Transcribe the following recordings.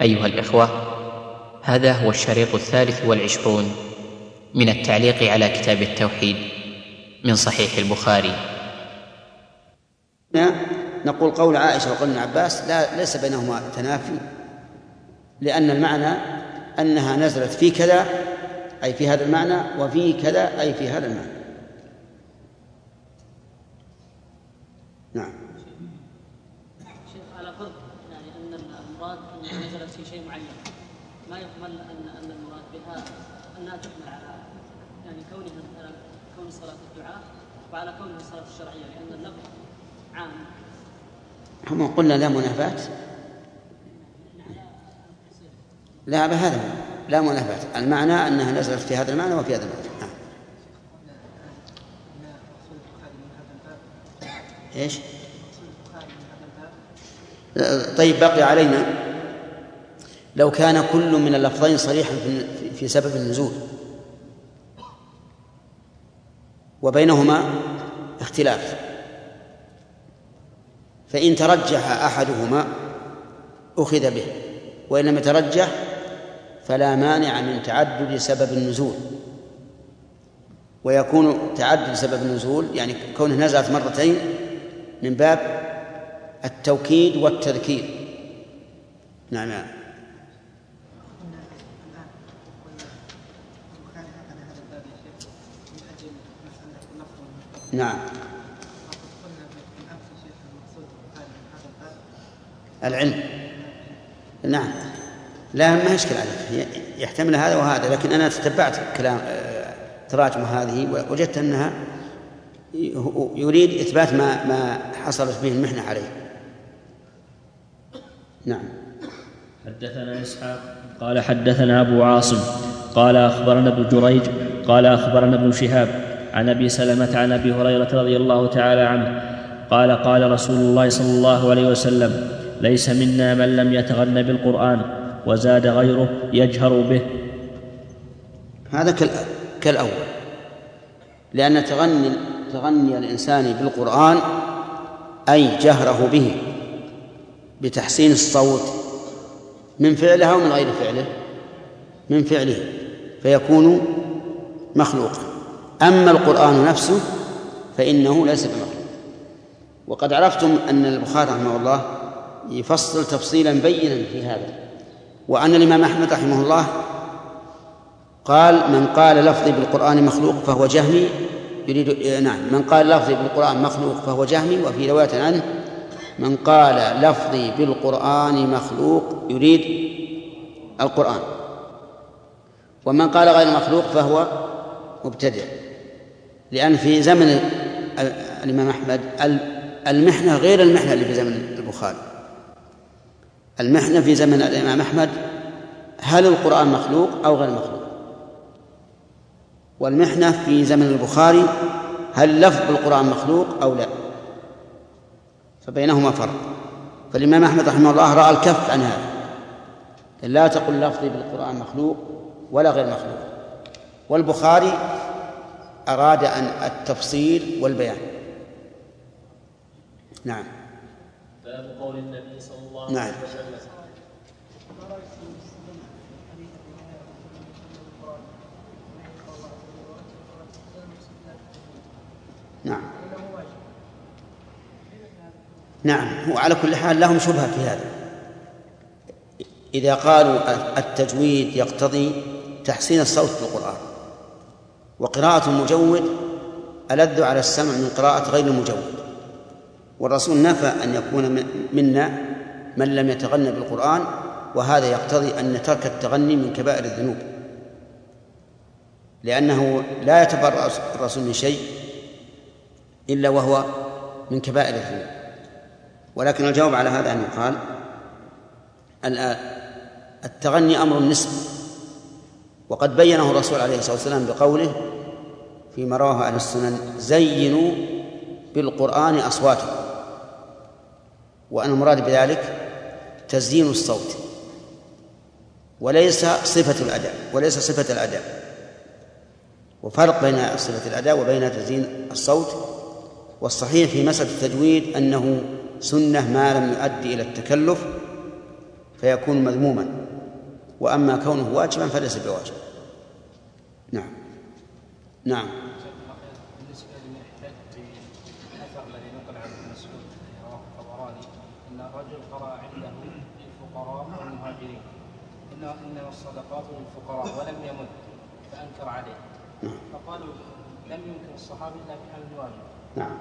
أيها الإخوة، هذا هو الشريط 23 من التعليق على كتاب التوحيد من صحيح البخاري. نقول قول عائشة وقول ابن عباس ليس بينهما تنافي، لأن المعنى أنها نزلت في كذا أي في هذا المعنى، وفي كذا أي في هذا المعنى. نعم. شيخ، على فرض يعني أن المراد أنها نزلت في شيء معين، ما يحمل أن المراد بها أنها تحمل على يعني كون الصلاة الدعاء وعلى كونها الصلاة الشرعية، لأن اللفظ عام. هم قلنا لا منافاة، لا بهذا لا منافاة، المعنى أنها نزلت في هذا المعنى وفي هذا المعنى. إيش؟ طيب، بقي علينا لو كان كل من اللفظين صريحا في سبب النزول وبينهما اختلاف، فإن ترجح أحدهما أخذ به، وإن لم يترجح فلا مانع من تعدد سبب النزول. ويكون تعدد سبب النزول يعني كونه نزلت مرتين من باب التوكيد والتذكير. نعم. نعم. العلم. نعم، لا ما يشكل عليك، يحتمل هذا وهذا، لكن أنا تتبعت كلام تراجم هذه وجدت أنها يريد إثبات ما حصلت به المحنة عليه. نعم. حدثنا إسحاق قال حدثنا أبو عاصم قال أخبرنا ابن جريج قال أخبرنا ابن شهاب عن أبي سلمة عن أبي هريرة رضي الله تعالى عنه قال قال رسول الله صلى الله عليه وسلم: ليس منا من لم يتغن بالقرآن. وزاد غيره: يجهر به. هذا كالأول، لأن تغني الإنسان بالقرآن أي جهره به بتحسين الصوت من فعله أو من غير فعله، من فعله، فيكون مخلوقا. أما القرآن نفسه فإنه ليس بمخلوق. وقد عرفتم أن البخاري رحمه الله يفصل تفصيلا بينا في هذا، وأن الإمام أحمد رحمه الله قال: من قال لفظي بالقرآن مخلوق فهو جهمي يريد. نعم، من قال لفظي بالقرآن مخلوق فهو جهمي. وفي رواية عنه: من قال لفظي بالقرآن مخلوق يريد القرآن. ومن قال غير مخلوق فهو مبتدع، لأن في زمن الإمام أحمد المحنة غير المحنة اللي في زمن البخاري. المحنة في زمن الإمام أحمد هل القرآن مخلوق أو غير مخلوق، والمحنة في زمن البخاري هل لفظ القرآن مخلوق أو لا، فبينهما فرق. فالإمام أحمد رحمه الله رأى الكف عن هذا، لا تقل لفظي بالقرآن مخلوق ولا غير مخلوق. والبخاري أراد أن التفصيل والبيان. نعم. باب قول النبي صلى الله عليه وسلم: نعم. نعم، هو على كل حال لهم شبهة في هذا. إذا قالوا التجويد يقتضي تحسين الصوت بالقرآن، وقراءة المجود ألذ على السمع من قراءة غير المجود، والرسول نفى أن يكون منا من لم يتغنى بالقرآن، وهذا يقتضي أن ترك التغني من كبائر الذنوب، لأنه لا يتبرأ الرسول من شيء إلا وهو من كبائر الذنوب. ولكن الجواب على هذا أن يقال التغني أمر نسبي، وقد بينه الرسول عليه الصلاة والسلام بقوله فيما رواه عن السنن: زينوا بالقرآن أصواتكم. وأن المراد بذلك تزيين الصوت وليس صفة الأداء، وليس صفة الأداء. وفرق بين صفة الأداء وبين تزيين الصوت. والصحيح في مسألة التجويد أنه سنة ما لم يؤدي إلى التكلف، فيكون مذموما، وأما كونه واجبا فليس بواجب. نعم. نعم. بالنسبة لمن احتج بالأثر الذي نقل عن ابن مسعود رواه الطبراني أن الرجل قرأ عنده للفقراء والمهاجرين إنما الصدقات للفقراء ولم يمد، فأنكر عليه. فقالوا لم يمكن الصحابة إلا في حال الواجب. نعم.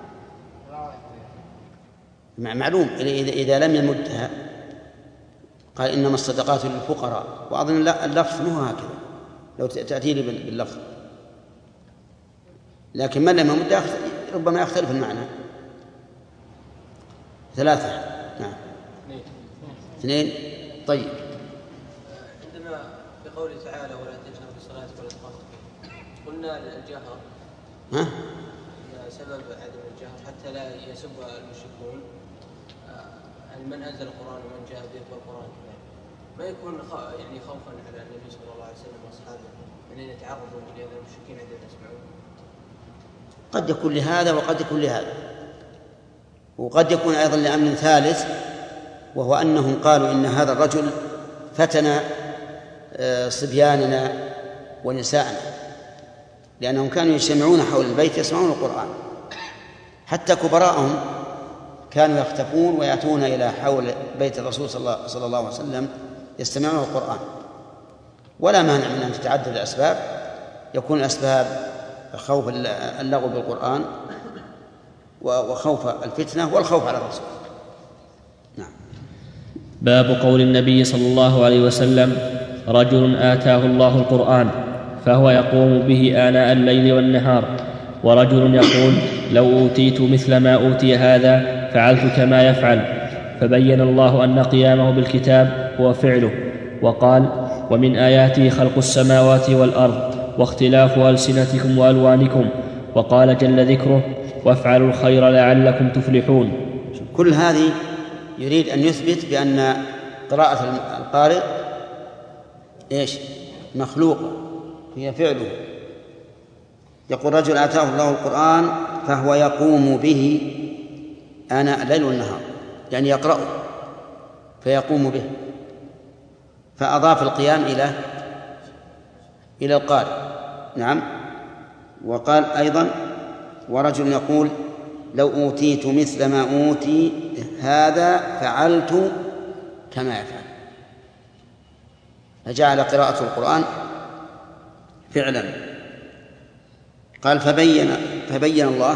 معلوم إذا لم يمدها قال إنما الصدقات للفقراء، وأظن اللفظ مو هكذا لو تأتي لي باللفظ، لكن من لم يمدها ربما يختلف المعنى. 3. نعم. 2. طيب. عندما بقوله تعالى ولا تجهر بصلاتك ولا تخافت به، قلنا الجهر سبب عدم الجهر حتى لا يسب المشركون من أنزل القرآن ومن جاء به القرآن، ما يكون يعني خوفا على النبي صلى الله عليه وسلم وأصحابه من أن يتعرضوا لهذا المشركين عندما يسمعون؟ قد يكون لهذا وقد يكون لهذا، وقد يكون أيضا لأمر ثالث، وهو أنهم قالوا إن هذا الرجل فتن صبياننا ونساءنا، لأنهم كانوا يجتمعون حول البيت يسمعون القرآن، حتى كبراءهم كانوا يختفون ويأتون إلى حول بيت الرسول صلى الله عليه وسلم يستمعون القرآن. ولا مانع من أن تتعدد الأسباب، يكون الأسباب خوف اللغو بالقرآن وخوف الفتنة والخوف على الرسول. نعم. باب قول النبي صلى الله عليه وسلم: رجل آتاه الله القرآن فهو يقوم به آناء الليل والنهار، ورجل يقول: لو أوتيت مثل ما أوتي هذا فعلت كما يفعل. فبين الله أن قيامه بالكتاب هو فعله، وقال: ومن آياته خلق السماوات والأرض واختلاف ألسنتكم وألوانكم. وقال جل ذكره: وافعلوا الخير لعلكم تفلحون. كل هذه يريد أن يثبت بأن قراءة القارئ مخلوقة، هي فعله. يقول: رجل آتاه الله القرآن فهو يقوم به آناء الليل والنهار، يعني يقرأه فيقوم به، فأضاف القيام إلى القارئ. نعم. وقال أيضا: ورجل يقول: لو أوتيت مثل ما أوتي هذا فعلت كما يفعل، فجعل قراءة القرآن فعلا. قال: فبين الله،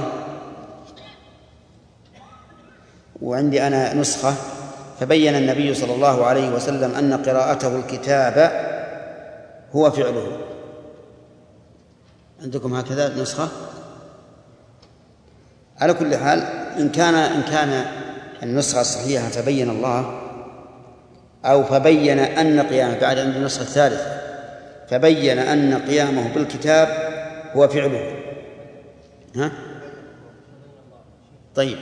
وعندي أنا نسخة: فبين النبي صلى الله عليه وسلم أن قراءته الكتاب هو فعله. عندكم هكذا نسخة؟ على كل حال، إن كان النسخة الصحيحة فبين الله، أو فبين أن قيامه، بعد عند النسخة الثالثة فبين أن قيامه بالكتاب هو فعله. طيب.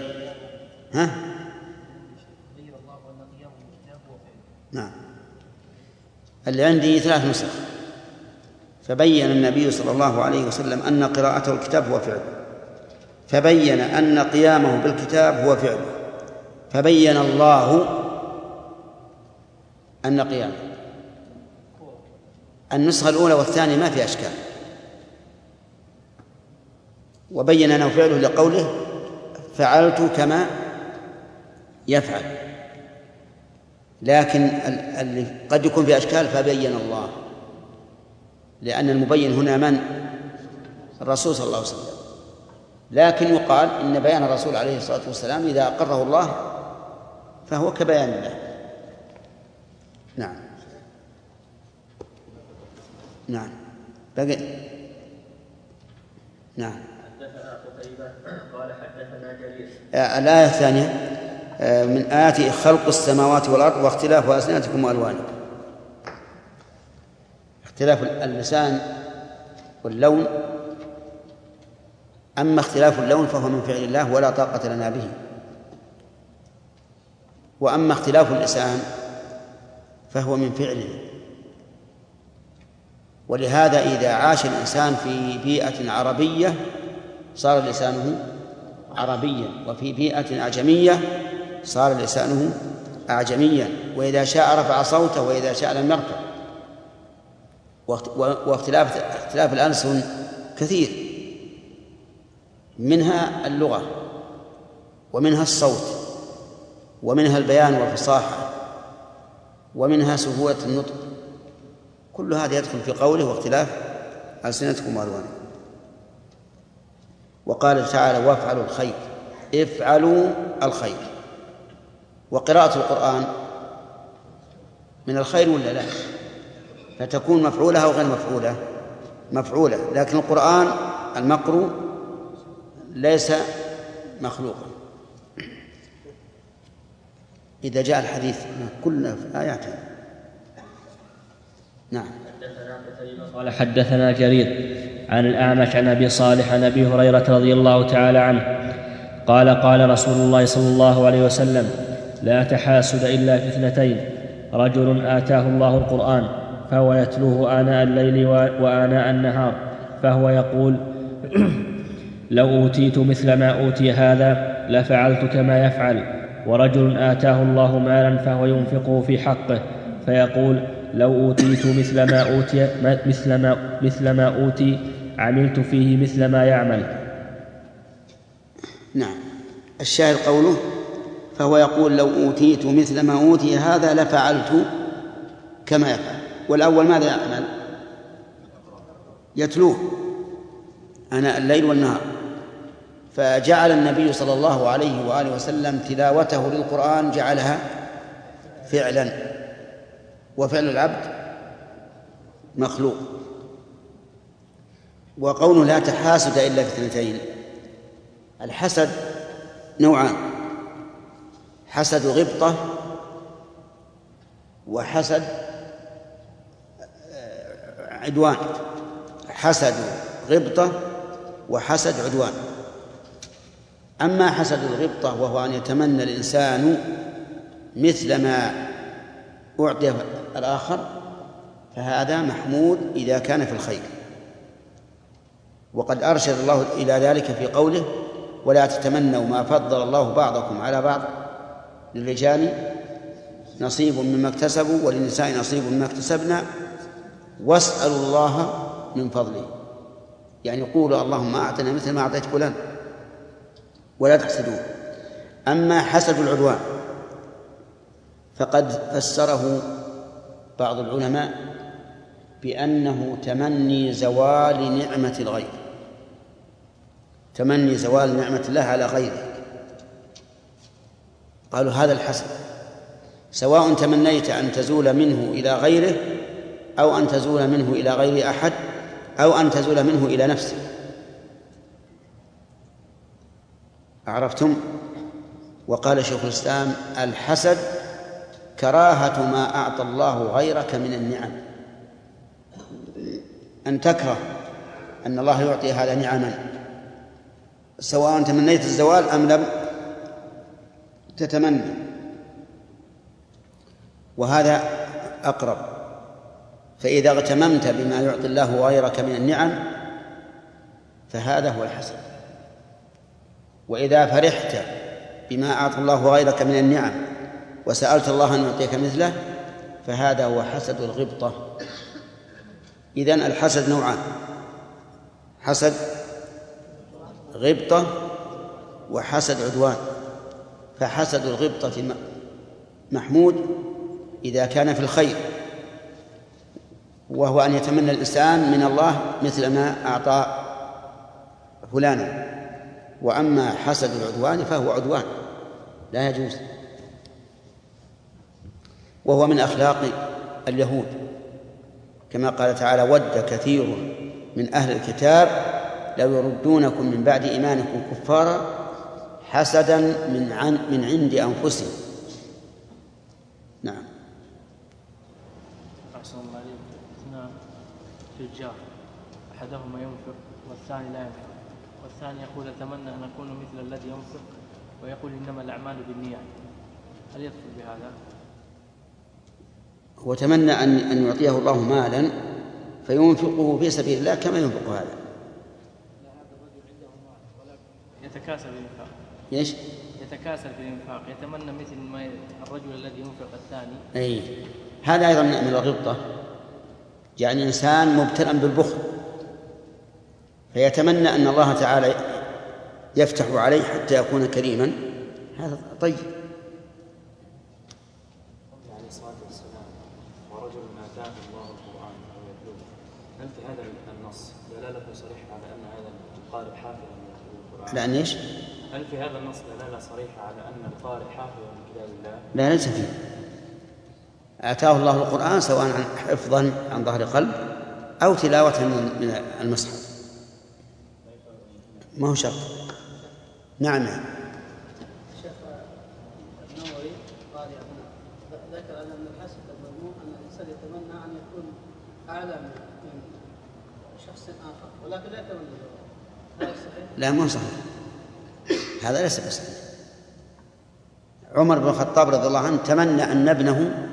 نعم. اللي عندي 3 نسخ: فبين النبي صلى الله عليه وسلم أن قراءته الكتاب هو فعله، فبين أن قيامه بالكتاب هو فعله، فبين الله أن قيامه. النسخة الأولى والثانية ما في أشكال، وبين أنه فعله لقوله: فعلت كما يفعل. لكن اللي قد يكون في أشكال فبين الله، لأن المبين هنا من؟ الرسول صلى الله عليه وسلم. لكن يقال إن بيان الرسول عليه الصلاة والسلام إذا أقره الله فهو كبيان الله. نعم. نعم. بقي. نعم. حدثنا قتيبة قال حدثنا جرير. الآية الثانية: من آياته خلق السماوات والأرض واختلاف ألسنتكم وألوانكم. اختلاف اللسان واللون. أما اختلاف اللون فهو من فعل الله ولا طاقة لنا به، وأما اختلاف اللسان فهو من فعله. ولهذا إذا عاش الإنسان في بيئة عربية صار لسانه عربيا، وفي بيئة أعجمية صار لسانه أعجميا. وإذا شاء رفع صوته وإذا شاء لم يرفع. واختلاف الألسن كثير، منها اللغة ومنها الصوت ومنها البيان والفصاحة ومنها سهولة النطق، كل هذا يدخل في قوله واختلاف ألسنتكم وألوانكم. وقال تعالى وافعلوا الخير، افعلوا الخير. وقراءة القرآن من الخير ولا لا؟ فتكون مفعولة أو غير مفعولة؟ مفعولة، لكن القرآن المقروء ليس مخلوقا. إذا جاء الحديث كلنا في آياته. نعم. قال حدثنا جرير عن الأعمش عن أبي صالح عن أبي هريرة رضي الله تعالى عنه قال قال رسول الله صلى الله عليه وسلم لا تحاسد إلا في اثنتين: رجل آتاه الله القرآن فهو يتلوه آناء الليل وآناء النهار فهو يقول لو أوتيت مثل ما أوتي هذا لفعلت كما يفعل. ورجل آتاه الله مالا فهو ينفقه في حقه فيقول لو أوتيت مثل ما أوتي عملت فيه مثل ما يعمل. نعم. الشاهد قوله فهو يقول لو أوتيت مثل ما أوتي هذا لفعلت كما يفعل. والأول ماذا يعمل؟ يتلوه آناء الليل والنهار. فجعل النبي صلى الله عليه وآله وسلم تلاوته للقرآن جعلها فعلا، وفعل العبد مخلوق. وقوله لا تحاسد إلا في اثنتين: الحسد نوعان: حسد غبطة وحسد عدوان. حسد غبطة وحسد عدوان. أما حسد الغبطة وهو أن يتمنى الإنسان مثل ما أعطي الآخر فهذا محمود إذا كان في الخير، وقد أرشد الله إلى ذلك في قوله ولا تتمنوا ما فضل الله بعضكم على بعض للرجال نصيب مما اكتسبوا وللنساء نصيب مما اكتسبنا واسألوا الله من فضله. يعني يقول اللهم أعطنا مثل ما أعطيت فلان ولا تحسدوه. أما حسد العدوان فقد فسره بعض العلماء بأنه تمني زوال نعمة الغير، تمني زوال نعمة الله على غيره. قالوا هذا الحسد، سواء تمنيت أن تزول منه إلى غيره أو أن تزول منه إلى غير أحد أو أن تزول منه إلى نفسه. عرفتم؟ وقال شيخ الإسلام الحسد كراهة ما أعطى الله غيرك من النعم، أن تكره أن الله يعطي هذا نعما سواء تمنيت الزوال أم لم تتمنى، وهذا أقرب. فإذا اغتممت بما يعطي الله غيرك من النعم فهذا هو الحسد، وإذا فرحت بما أعطى الله غيرك من النعم وسألت الله أن يعطيك مثله فهذا هو حسد الغبطة. إذن الحسد نوعان: حسد غبطة وحسد عدوان. فحسد الغبطة محمود إذا كان في الخير، وهو أن يتمنى الإنسان من الله مثل ما أعطى فلانا. وأما حسد العدوان فهو عدوان لا يجوز، وهو من أخلاق اليهود، كما قال تعالى ود كثير من أهل الكتاب لو يردونكم من بعد إيمانكم كفارا حسدا من عند أنفسهم. نعم. أحسن الله عليك. اثنان تجار أحدهما ينفق والثاني لا ينفق، والثاني يقول أتمنى أن أكون مثل الذي ينفق ويقول إنما الأعمال بالنيات، هل يدخل بهذا؟ هو تمنى أن يعطيه الله مالا فينفقه في سبيل الله كما ينفق هذا. يتكاسل بالإنفاق. ايش؟ يتكاسل في الإنفاق، يتمنى مثل ما الرجل الذي ينفق الثاني. أي هذا أيضا من الغبطة، يعني إنسان مبتلى بالبخل فيتمنى أن الله تعالى يفتح عليه حتى يكون كريما، هذا طيب. عليه الصلاة والسلام ورجل آتاه الله القرآن أو يتلوه، هل في هذا النص دلالة صريحة على أن هذا القارئ حافظ من القرآن؟ لأن إيش؟ هل في هذا النص دلالة صريحة على أن القارئ حافظ من كتاب الله؟ لا، ليس فيه. آتاه الله القرآن سواء حفظا عن ظهر قلب أو تلاوة من المصحف، ما هو شرط. نعم. الشيخ النووي قال ذكر أن من الحسن المذموم أن الإنسان يتمنى أن يكون أعلى من شخص آخر، ولكن لا يتمنى هذا صحيح؟ لا، ما صحيح، هذا ليس بصحيح. عمر بن الخطاب رضي الله عنه تمنى أن ابنه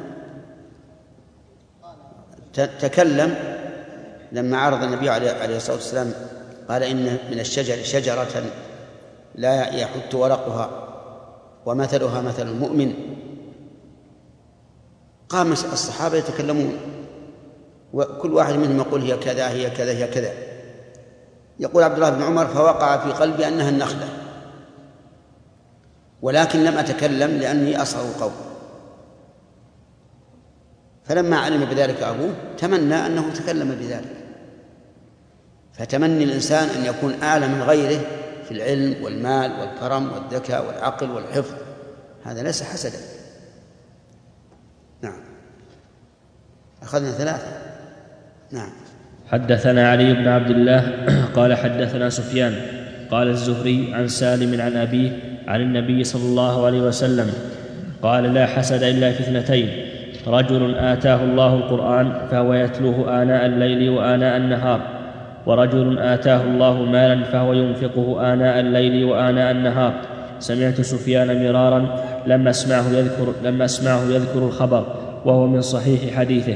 تكلم لما عرض النبي عليه الصلاة والسلام، قال إن من الشجر شجرة لا يحت ورقها ومثلها مثل المؤمن. قام الصحابة يتكلمون وكل واحد منهم يقول هي كذا هي كذا هي كذا. يقول عبد الله بن عمر فوقع في قلبي أنها النخلة، ولكن لم أتكلم لأني أصغر القوم. فلما علم بذلك أبوه تمنى أنه تكلم بذلك. فتمني الإنسان أن يكون أعلى من غيره في العلم والمال والكرم والذكاء والعقل والحفظ، هذا ليس حسدا. نعم. أخذنا 3. نعم. حدثنا علي بن عبد الله قال حدثنا سفيان قال الزهري عن سالم عن أبيه عن النبي صلى الله عليه وسلم قال لا حسد إلا في 2: رجل آتاه الله القرآن فهو يتلوه آناء الليل وآناء النهار، ورجل آتاه الله مالا فهو ينفقه آناء الليل وآناء النهار. سمعت سفيان مرارا لما أسمعه يذكر الخبر، وهو من صحيح حديثه.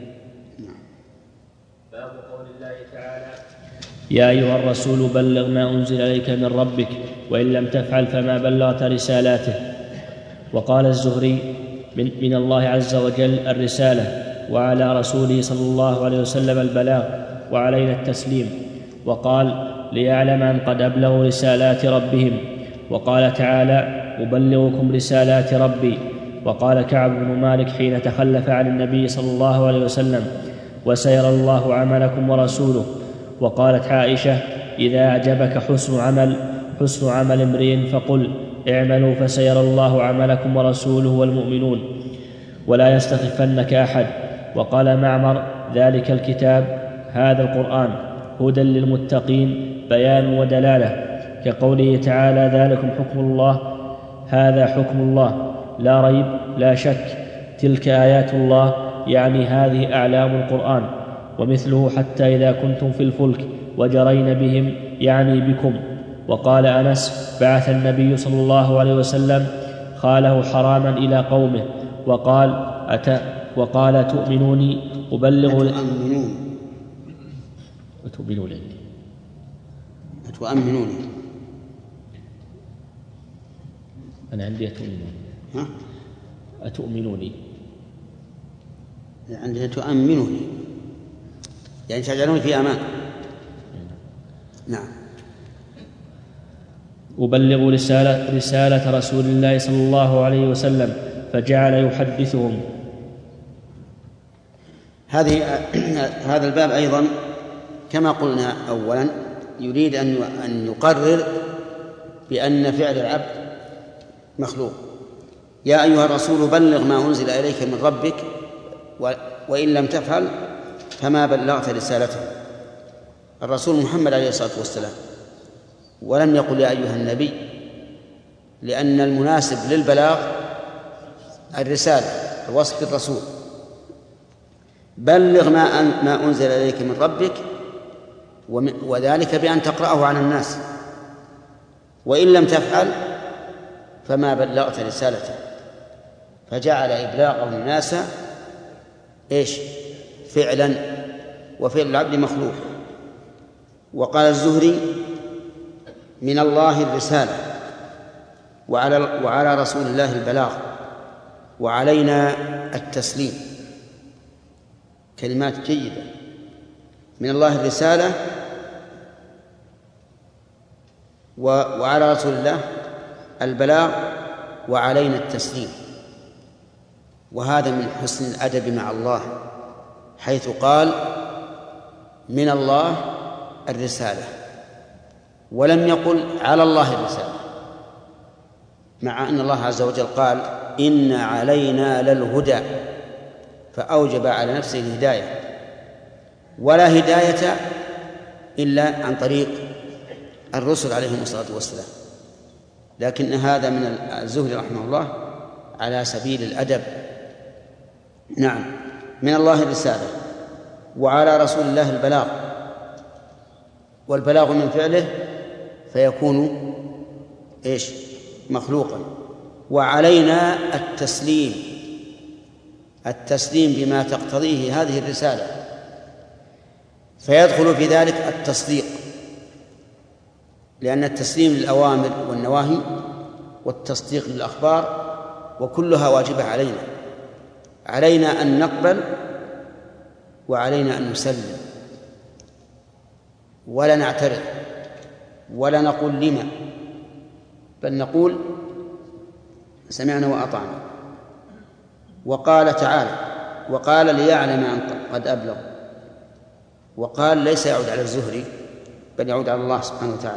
باب قول الله تعالى: يا أيها الرسول بلغ ما أنزل إليك من ربك وإن لم تفعل فما بلغت رسالاته. وقال الزهري: من الله عز وجل الرسالة، وعلى رسوله صلى الله عليه وسلم البلاغ، وعلينا التسليم. وقال: ليعلم أن قد أبلغوا رسالات ربهم. وقال تعالى: أبلغكم رسالات ربي. وقال كعب بن مالك حين تخلف عن النبي صلى الله عليه وسلم: وسيرى الله عملكم ورسوله. وقالت عائشة: إذا أعجبك حسن عمل امرئ فقل اعملوا فسيرى الله عملكم ورسوله والمؤمنون ولا يستخفنك أحد. وقال معمر: ذلك الكتاب هذا القرآن هدى للمتقين بيان ودلالة، كقوله تعالى: ذلكم حكم الله، هذا حكم الله لا ريب لا شك، تلك آيات الله، يعني هذه أعلام القرآن. ومثله: حتى إذا كنتم في الفلك وجرين بهم، يعني بكم. وقال أنس: بعث النبي صلى الله عليه وسلم خاله حراما إلى قومه وقال تؤمنوني أبلغ تؤمنوني. أنا عندي أتؤمنوني عندي تؤمنوني، يعني تجعلون في أمان. نعم. أبلغ رسالة رسول الله صلى الله عليه وسلم، فجعل يحدثهم. هذا الباب أيضا كما قلنا أولا يريد أن يقرر بأن فعل العبد مخلوق. يا أيها الرسول بلغ ما أنزل إليك من ربك وإن لم تفعل فما بلغت رسالته. الرسول محمد عليه الصلاة والسلام، ولم يقل يا أيها النبي، لأن المناسب للبلاغ الرسالة، الوصف بالرسول. بلغ ما أنزل إليك من ربك، وذلك بأن تقرأه على الناس، وإن لم تفعل فما بلغت رسالته. فجعل إبلاغه الناس فعلا، وفعل العبد مخلوق. وقال الزهري: من الله الرسالة، وعلى رسول الله البلاغ وعلينا التسليم. كلمات جيدة. من الله الرسالة وعلى رسول الله البلاغ وعلينا التسليم. وهذا من حسن الأدب مع الله، حيث قال من الله الرسالة ولم يقل على الله الرسالة، مع أن الله عز وجل قال إن علينا للهدى، فأوجب على نفسه الهداية، ولا هداية إلا عن طريق الرسل عليهم الصلاة والسلام. لكن هذا من الزهري رحمه الله على سبيل الأدب. نعم، من الله الرسالة وعلى رسول الله البلاغ، والبلاغ من فعله فيكون إيش؟ مخلوقا. وعلينا التسليم بما تقتضيه هذه الرسالة، فيدخل في ذلك التصديق، لأن التسليم للأوامر والنواهي والتصديق للأخبار وكلها واجبة علينا. علينا أن نقبل وعلينا أن نسلم، ولا نعترض ولا نقول لما، بل نقول سمعنا وأطعنا. وقال تعالى وقال ليعلم أن قد أبلغ، وقال ليس يعود على الزهري بل يعود على الله سبحانه وتعالى.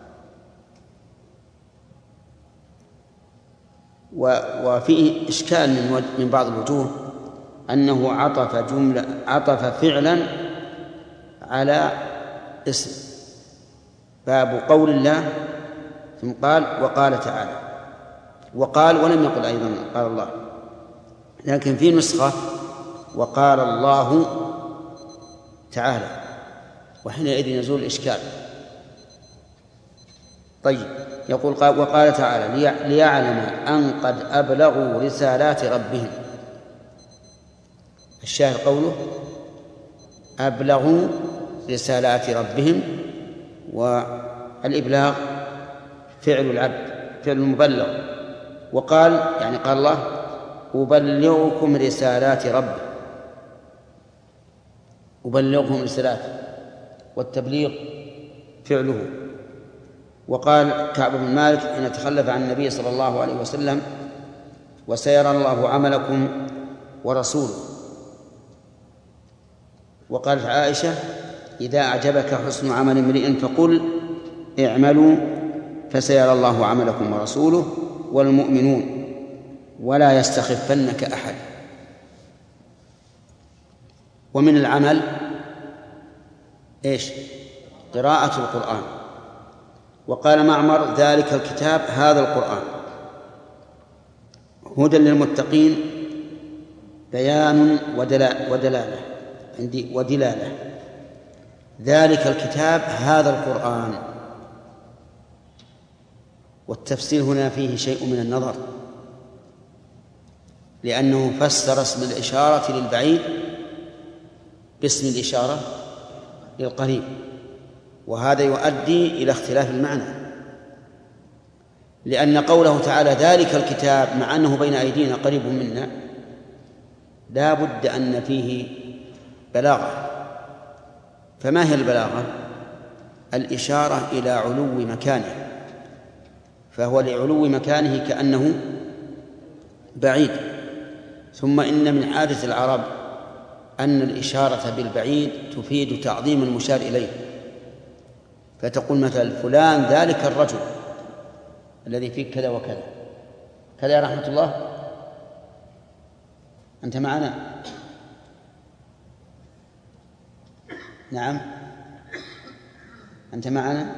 وفيه إشكال من بعض الوجوه أنه عطف فعلا على اسم، باب قول الله ثم قال وقال تعالى، وقال ولم يقل أيضا قال الله، لكن في نسخة وقال الله تعالى، وحينئذ يزول الإشكال. طيب، يقول وقال تعالى ليعلم أن قد أبلغوا رسالات ربهم. الشاهد قوله أبلغوا رسالات ربهم، والإبلاغ فعل العبد، فعل المبلغ. وقال يعني قال الله أبلغكم رسالات ربي، أبلغهم رسالات، والتبليغ فعله. وقال كعب بن مالك إن تخلف عن النبي صلى الله عليه وسلم وسيرى الله عملكم ورسوله. وقالت عائشة إذا أعجبك حسن عمل امرئ فقل اعملوا فسيرى الله عملكم ورسوله والمؤمنون ولا يستخفنك أحد. ومن العمل إيش؟ قراءة القرآن. وقال معمر ذلك الكتاب هذا القرآن هدى للمتقين بيان ودلالة. ذلك الكتاب هذا القرآن، والتفسير هنا فيه شيء من النظر، لأنه فسر اسم الإشارة للبعيد باسم الإشارة للقريب، وهذا يؤدي إلى اختلاف المعنى، لأن قوله تعالى ذلك الكتاب مع أنه بين أيدينا قريب منا لا بد أن فيه بلاغة. فما هي البلاغة؟ الإشارة إلى علو مكانه، فهو لعلو مكانه كأنه بعيد. ثم إن من عادة العرب أن الإشارة بالبعيد تفيد تعظيم المشار إليه، فتقول مثلا فلان ذلك الرجل الذي فيه كذا وكذا كذا يا رحمة الله، أنت معنا؟ نعم أنت معنا؟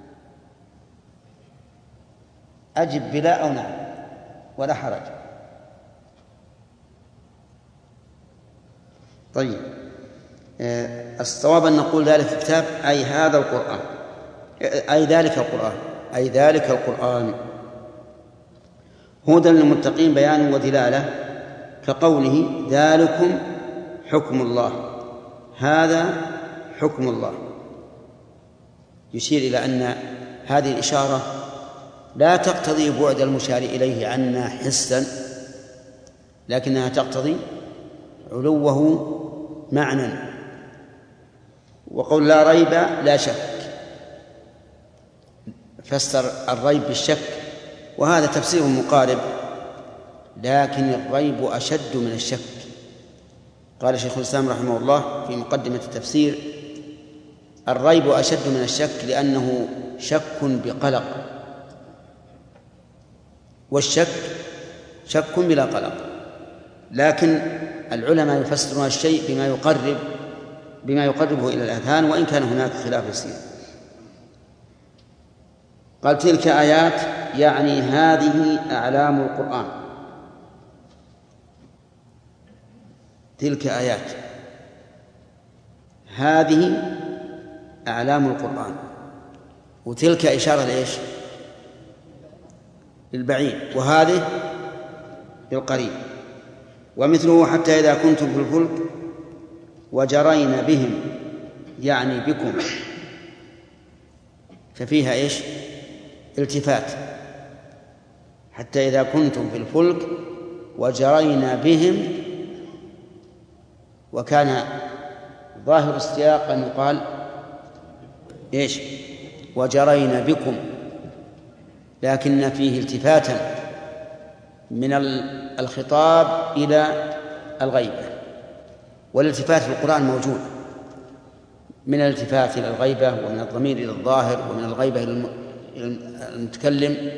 أجب بلا أو نعم ولا حرج. طيب، الصواب أن نقول ذلك الكتاب أي هذا القرآن، أي ذلك القرآن هدى للمتقين بيان ودلالة، كقوله ذلكم حكم الله، هذا حكم الله، يشير إلى أن هذه الإشارة لا تقتضي بعد المشار إليه عنا حسا، لكنها تقتضي علوه معنى. وقول لا ريب لا شك، فسر الريب بالشك، وهذا تفسير مقارب، لكن الريب أشد من الشك. قال شيخ الإسلام رحمه الله في مقدمة التفسير: الريب أشد من الشك لأنه شك بقلق، والشك شك بلا قلق. لكن العلماء يفسرون الشيء بما يقربه إلى الأذهان، وإن كان هناك خلاف يسير. قال: تلك آيات، يعني هذه أعلام القرآن. تلك آيات، هذه أعلام القرآن. وتلك إشارة لإيش؟ للبعيد، وهذه للقريب. ومثله: حتى إذا كنتم في الفلك وجرين بهم، يعني بكم، ففيها إيش؟ التفات. حتى إذا كنتم في الفلك وجرين بهم، وكان ظاهر السياق أن يقال إيش؟ وجرين بكم، لكن فيه التفاتا من الخطاب إلى الغيبة. والالتفات في القرآن موجود، من الالتفات إلى الغيبة، ومن الضمير إلى الظاهر، ومن الغيبة إلى المتكلم.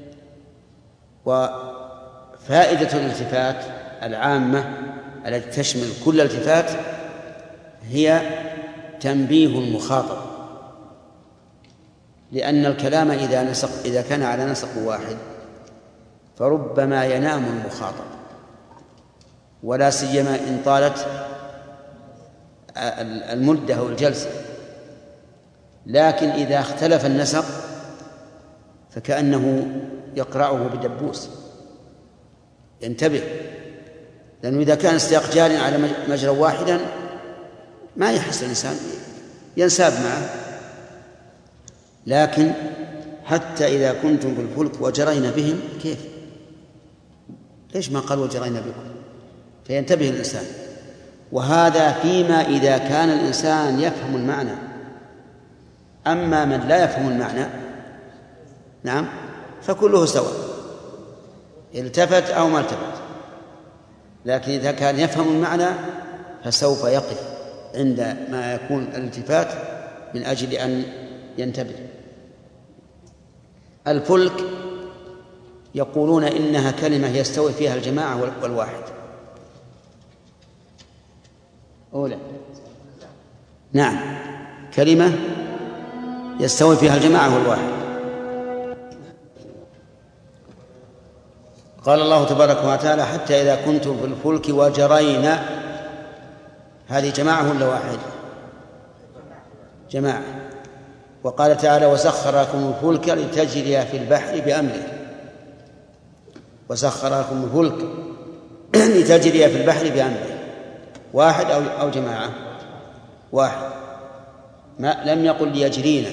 وفائدة الالتفات العامة التي تشمل كل التفات هي تنبيه المخاطب، لأن الكلام إذا كان على نسق واحد فربما ينام المخاطب، ولا سيما إن طالت المدة أو الجلسة. لكن إذا اختلف النسق فكأنه يقرعه بدبوس، ينتبه، لأنه إذا كان السياق جاري على مجرى واحدا ما يحس الإنسان، ينساب معه. لكن حتى إذا كنتم في الفلك وجرينا بهم، كيف؟ ليش ما قال وجرينا بكم؟ فينتبه الإنسان. وهذا فيما إذا كان الإنسان يفهم المعنى. أما من لا يفهم المعنى، نعم، فكله سواء، التفت أو ما التفت. لكن إذا كان يفهم المعنى فسوف يقف عند ما يكون الالتفات من أجل أن ينتبه. الفلك يقولون إنها كلمة يستوي فيها الجماعة والواحد. أولى، نعم، كلمة يستوي فيها الجماعة والواحد. قال الله تبارك وتعالى: حتى إذا كنتم في الفلك وجرينا، هذه جماعة ولا واحد؟ جماعة. وقال تعالى: وسخر لكم الفلك لتجري في البحر بأمره. وسخر لكم الفلك لتجري في البحر بأمره، واحد أو جماعة؟ واحد. ما لم يقل ليجرينا.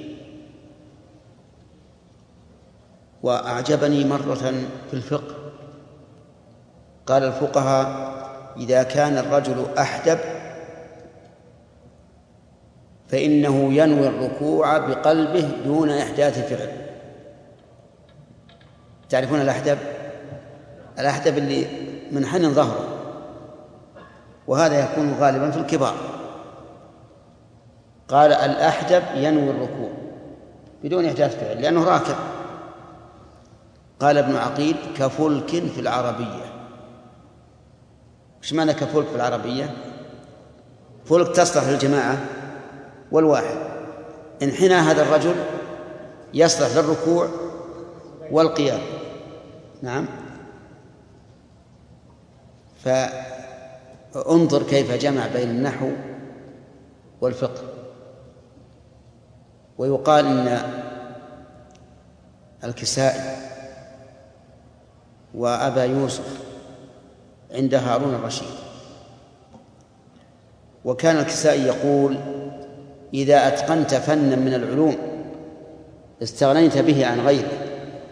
وأعجبني مرة في الفقه قال الفقهاء: إذا كان الرجل أحدب فإنه ينوي الركوع بقلبه دون إحداث فعل. تعرفون الأحدب؟ الأحدب اللي منحني ظهره، وهذا يكون غالبا في الكبار. قال: الأحدب ينوي الركوع بدون إحداث فعل لأنه راكب. قال ابن عقيل: كفلك في العربية. إيش معنى كفلك في العربية؟ فلك تصلح للجماعة والواحد. انحنى هذا الرجل يصلح للركوع والقيام. نعم. فانظر كيف جمع بين النحو والفقه. ويقال إن الكسائي وأبا يوسف عند هارون الرشيد. وكان الكسائي يقول: إذا أتقنت فنا من العلوم استغنيت به عن غيره،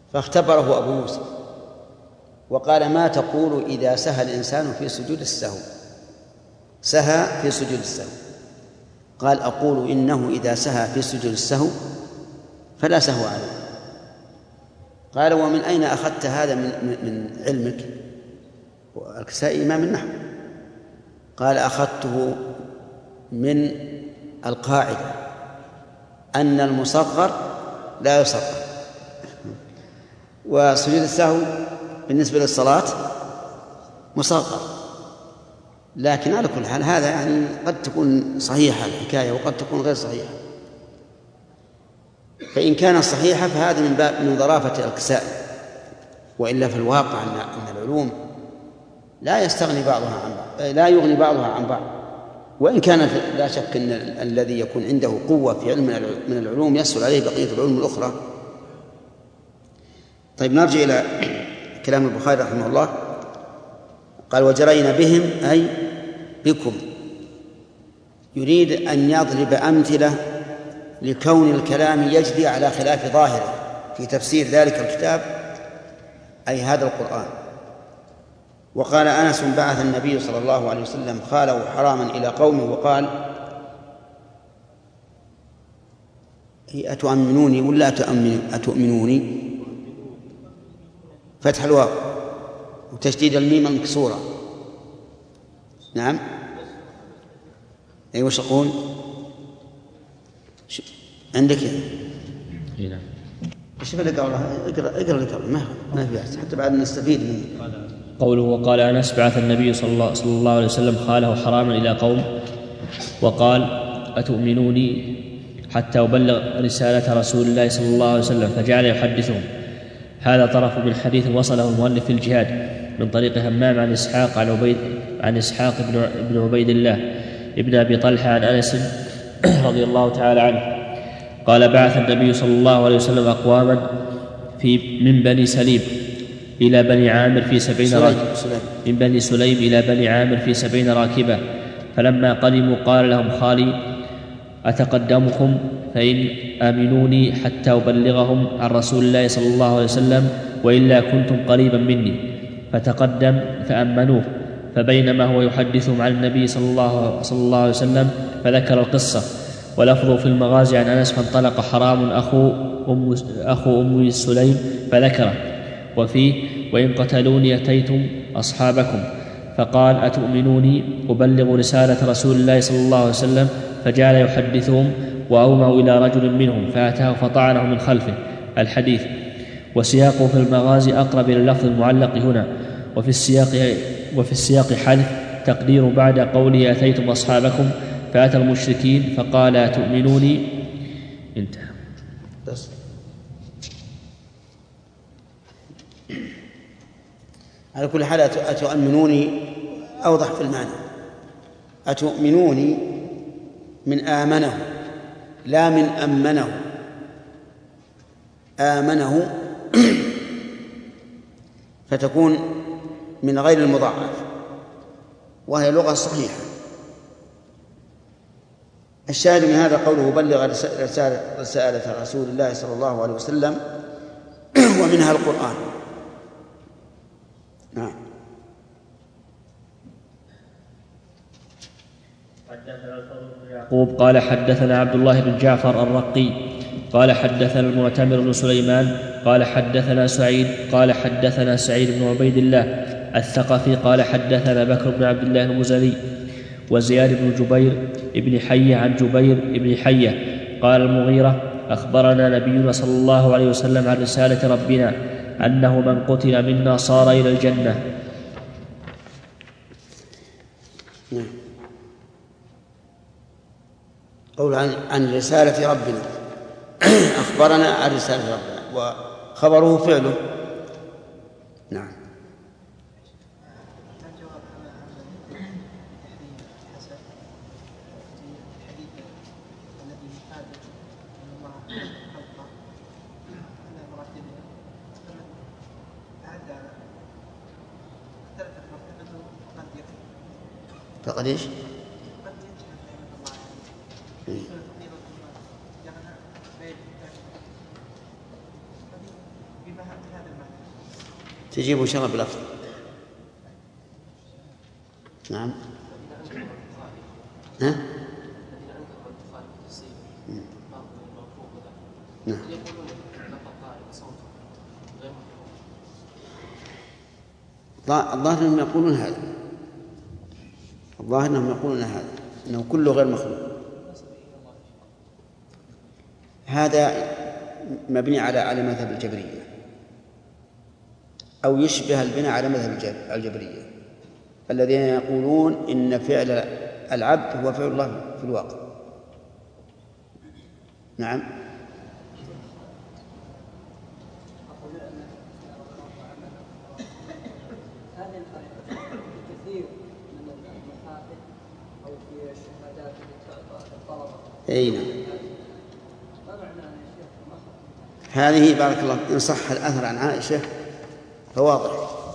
فاختبره أبو يوسف وقال: ما تقول إذا سهى الإنسان في سجود السهو؟ سهى في سجود السهو. قال: أقول إنه إذا سهى في سجود السهو فلا سهو عليه. قال: ومن أين أخذت هذا من علمك؟ الكسائي إمام النحو. قال: أخذته من القاعدة أن المصغر لا يصغر، وسجود السهو بالنسبة للصلاة مصغر. لكن على كل حال هذا يعني قد تكون صحيحة الحكاية وقد تكون غير صحيحة، فإن كانت صحيحة فهذا من باب من ظرافة الكسائي، وإلا في الواقع أن العلوم لا يستغني بعضها عن بعض، لا يغني بعضها عن بعض، وإن كان لا شك أن الذي يكون عنده قوة في علم من العلوم يسهل عليه بقية العلوم الأخرى. طيب، نرجع إلى كلام البخاري رحمه الله. قال: وجرينا بهم أي بكم. يريد أن يضرب أمثلة لكون الكلام يجري على خلاف ظاهره في تفسير ذلك الكتاب، أي هذا القرآن. وقال أنس: بعث النبي صلى الله عليه وسلم خاله حراما إلى قومه وقال: أتؤمنوني ولا أتؤمنوني؟ فتح الواو وتشديد الميم المكسورة. نعم. أي وش أقول؟ عندك نعم. ايش اللي قالها؟ اقرا اللي قبل، ما في بأس حتى بعد نستفيد منه. قوله: وقال أنس: بعث النبي صلى الله عليه وسلم خاله حراما إلى قوم وقال: أتؤمنوني حتى أبلغ رسالة رسول الله صلى الله عليه وسلم، فجعل يحدثهم. هذا طرف من حديث وصله المؤلف في الجهاد من طريق همام عن إسحاق بن عبيد الله ابن أبي طلحة عن أنس رضي الله تعالى عنه قال: بعث النبي صلى الله عليه وسلم أقواما من بني سليم إلى بني عامر في 70 راكبة، من بني سليم إلى بني عامر في 70 راكبة، فلما قدموا قال لهم خالي: أتقدمكم فإن آمنوني حتى أبلغهم عن رسول الله صلى الله عليه وسلم، وإلا كنتم قريبا مني. فتقدم فأمنوه، فبينما هو يحدثهم عن النبي صلى الله عليه وسلم فذكر القصة. ولفظه في المغازي عن أنس: فانطلق حرام أخو أم سليم فذكره. وفيه: وإن قتلوني أتيتم أصحابكم. فقال: أتؤمنوني أبلغ رسالة رسول الله صلى الله عليه وسلم، فجعل يحدثهم وأوموا إلى رجل منهم فأتاه فطعنه من خلفه. الحديث. وسياقه في المغازي أقرب إلى اللفظ المعلق هنا، وفي السياق حذف تقدير بعد قوله: أتيتم أصحابكم، فأتى المشركين فقال: أتؤمنوني. انتهى. على كل حال أتؤمنوني أوضح في المعنى. أتؤمنوني من آمنه لا من أمنه. آمنه فتكون من غير المضاعف، وهي لغة صحيحة. الشاهد من هذا قوله: بلغ رسالة رسول الله صلى الله عليه وسلم، ومنها القرآن. نعم. حدثنا الفضل بن يعقوب قال: حدثنا عبد الله بن جعفر الرقي قال: حدثنا المعتمر بن سليمان قال: حدثنا سعيد قال: حدثنا سعيد بن عبيد الله الثقفي قال: حدثنا بكر بن عبد الله المزني وزياد بن جبير ابن حية عن جبير ابن حية قال المغيرة: أخبرنا نبينا صلى الله عليه وسلم عن رسالة ربنا أنه من قتل منا صار إلى الجنة. قول عن رسالة ربنا أخبرنا عن رسالة ربنا، وخبره فعله. نعم. فقد ايش؟ تجيبه إن شاء الله بلفظ. نعم. ها؟ نعم. الظاهر أنهم يقولون هذا، الظاهر أنهم يقولون هذا، أنه كله غير مخلوق. هذا مبني على مذهب الجبرية، أو يشبه البناء على مذهب الجبرية الذين يقولون إن فعل العبد هو فعل الله في الواقع. نعم. أي نعم. هذه بارك الله إن صح الأثر عن عائشة فواضح.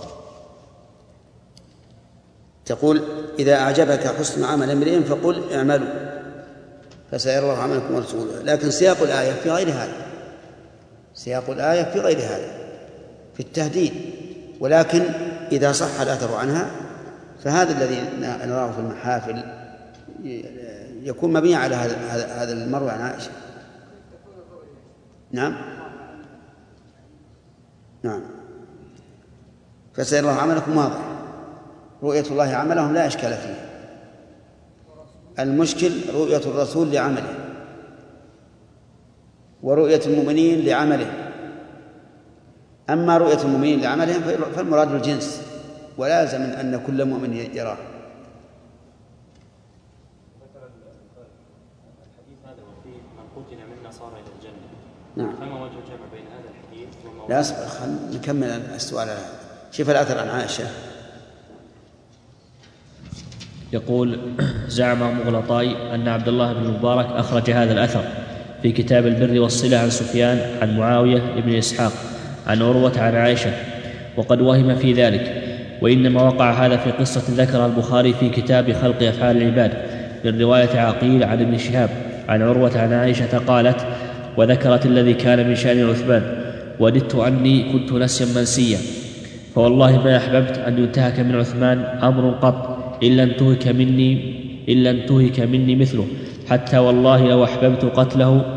تقول إذا أعجبك حسن عمل امرئ فقل اعملوا فسيرى الله عملكم ورسوله، لكن سياق الآية في غير هذا، سياق الآية في غير هذا في التهديد. ولكن إذا صح الأثر عنها فهذا الذي نراه في المحافل يكون مبني على هذا المروي عن عائشة. نعم. نعم. فسيرى الله عملكم واضح، رؤية الله عملهم لا إشكال فيه، المشكل رؤية الرسول لعمله ورؤية المؤمنين لعمله. أما رؤية المؤمنين لعملهم فالمراد الجنس، ولازم أن كل مؤمن يراه. نعم. فما وجه الجمع بين هذا الحديث وما لا أصبر، نكمل السؤال هذا. شوف الأثر عن عائشة. يقول: زعم مغلطاي أن عبد الله بن المبارك أخرج هذا الأثر في كتاب البر والصلة عن سفيان عن معاوية بن إسحاق عن عروة عن عائشة، وقد وهم في ذلك، وإنما وقع هذا في قصة ذكرها البخاري في كتاب خلق أفعال العباد من رواية عقيل عن ابن شهاب عن عروة عن عائشة قالت: وذكرت الذي كان من شأن عثمان: وددت أني كنت نسيا منسيا، فوالله ما أحببت أن ينتهك من عثمان أمر قط إلا انتهك مني مثله، حتى والله لو أحببت قتله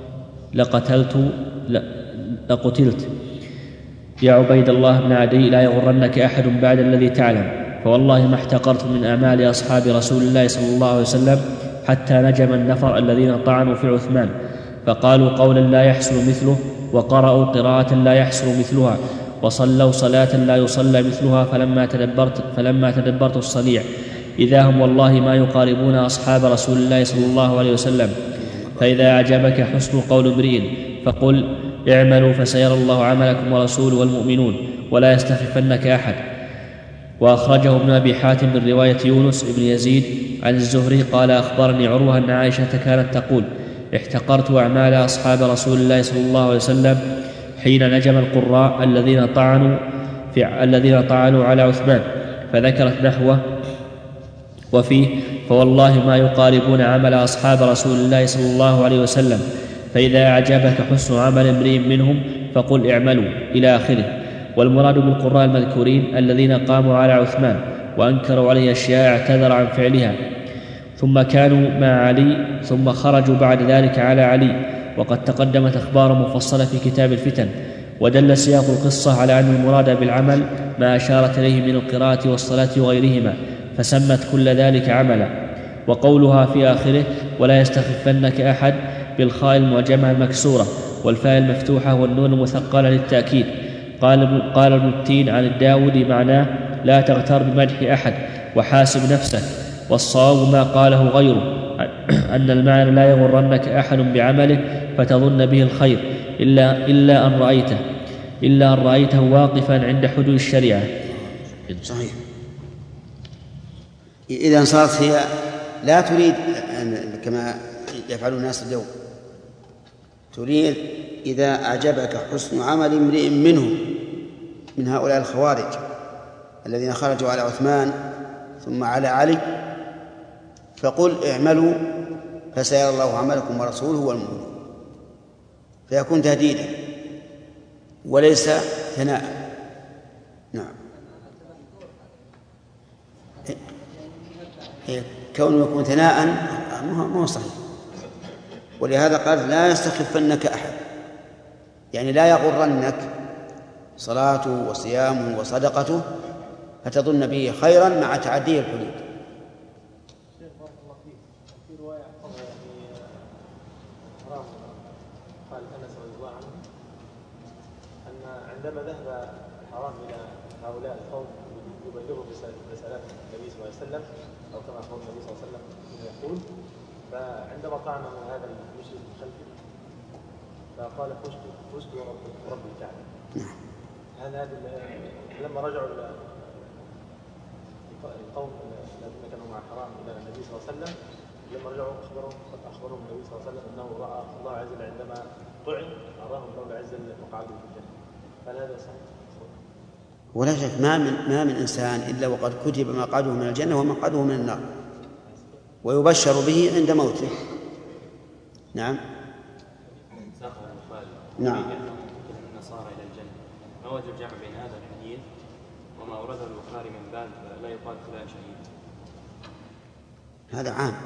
لقتلت. يا عبيد الله بن عدي لا يغرنك أحد بعد الذي تعلم، فوالله ما احتقرت من أعمال أصحاب رسول الله صلى الله عليه وسلم حتى نجم النفر الذين طعنوا في عثمان فقالوا قولا لا يحصل مثله، وقرأوا قراءة لا يحصل مثلها، وصلوا صلاة لا يصلى مثلها. فلما تدبرت الصنيع إذا هم والله ما يقاربون أصحاب رسول الله صلى الله عليه وسلم. فإذا أعجبك حسن قول امرئ فقل اعملوا فسيرى الله عملكم ورسوله والمؤمنون ولا يستخفنك أحد. وأخرجه ابن أبي حاتم من رواية يونس بن يزيد عن الزهري قال: أخبرني عروة أن عائشة كانت تقول: احتقرت أعمال أصحاب رسول الله صلى الله عليه وسلم حين نجم القراء الذين طعنوا على عثمان، فذكرت نحوه وفيه: فوالله ما يقاربون عمل أصحاب رسول الله صلى الله عليه وسلم، فإذا أعجبك حسن عمل امرئ منهم فقل اعملوا إلى آخره. والمراد بالقراء المذكورين الذين قاموا على عثمان وأنكروا عليه أشياء اعتذر عن فعلها، ثم كانوا مع علي ثم خرجوا بعد ذلك على علي، وقد تقدمت أخبار مفصلة في كتاب الفتن. ودل سياق القصة على أن المراد بالعمل ما أشارت إليه من القراءة والصلاة وغيرهما، فسمت كل ذلك عملا. وقولها في آخره: ولا يستخفنك أحد بالخاء المعجمة المكسورة والفاء المفتوحة والنون المثقلة للتأكيد. قال ابن التين عن الداودي معناه: لا تغتر بمدح أحد وحاسب نفسك. والصواب ما قاله غيره أن المعنى لا يغرنك أحد بعمله فتظن به الخير إلا أن رأيته واقفا عند حدود الشريعة. صحيح. إذا صارت هي لا تريد كما يفعل الناس اليوم، تريد إذا أعجبك حسن عمل امرئ منهم من هؤلاء الخوارج الذين خرجوا على عثمان ثم على علي فقل اعملوا فسيرى الله عملكم ورسوله والمؤمنون، فيكون تهديدا وليس ثناء. كونه يكون ثناء ما هو صحيح. ولهذا قال لا يستخفنك أحد، يعني لا يغرنك صلاته وصيامه وصدقته فتظن به خيرا مع تعديه الحدود. في رواية قال أنس رضي الله عنه أن عندما ذهب حرام إلى هؤلاء القوم يبلغوا رسالات النبي صلى الله عليه وسلم، أو كما قال النبي صلى الله عليه وسلم يقول، فعندما طعنه هذا المشرك الخلفي فقال فزت رب الكعبة. هذا لما رجعوا القوم الذين كانوا مع حرام إلى النبي صلى الله عليه وسلم، لما رجعوا أخبرهم النبي صلى الله عليه وسلم أنه رأى الله عز وجل عندما طعن أراهم الله عز وجل مقعده في الجنة. هل هذا صحيح؟ ولا شك ما من إنسان إلا وقد كتب مقعده من الجنة ومقعده من النار، ويبشر به عند موته. نعم. نعم. النصارى إلى الجنة، ما وجه الجمع بين هذا الحديث وما أورده البخاري من باب لا يقال فلان شهيد؟ هذا عام،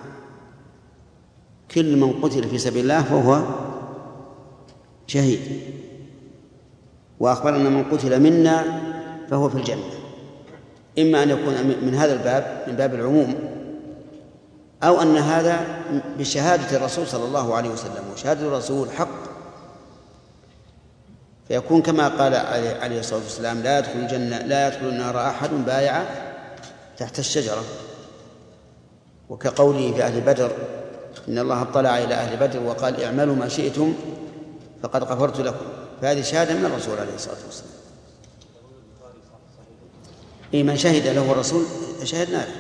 كل من قتل في سبيل الله فهو شهيد، وأخبرنا من قتل منا فهو في الجنة. إما أن يكون من هذا الباب من باب العموم، أو أن هذا بشهادة الرسول صلى الله عليه وسلم، وشهادة الرسول حق، فيكون كما قال عليه الصلاة والسلام لا يدخل النار أحد بايع تحت الشجرة، وكقوله في أهل بدر إن الله اطلع إلى أهل بدر وقال اعملوا ما شئتم فقد غفرت لكم، فهذه شهادة من الرسول عليه الصلاة والسلام. إيه من شهد له الرسول شهدنا له.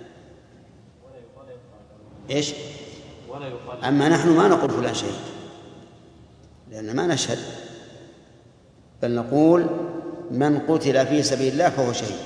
إيش؟ أما نحن ما نقول فلان شهيد، لأن ما نشهد، بل نقول من قتل في سبيل الله فهو شهيد.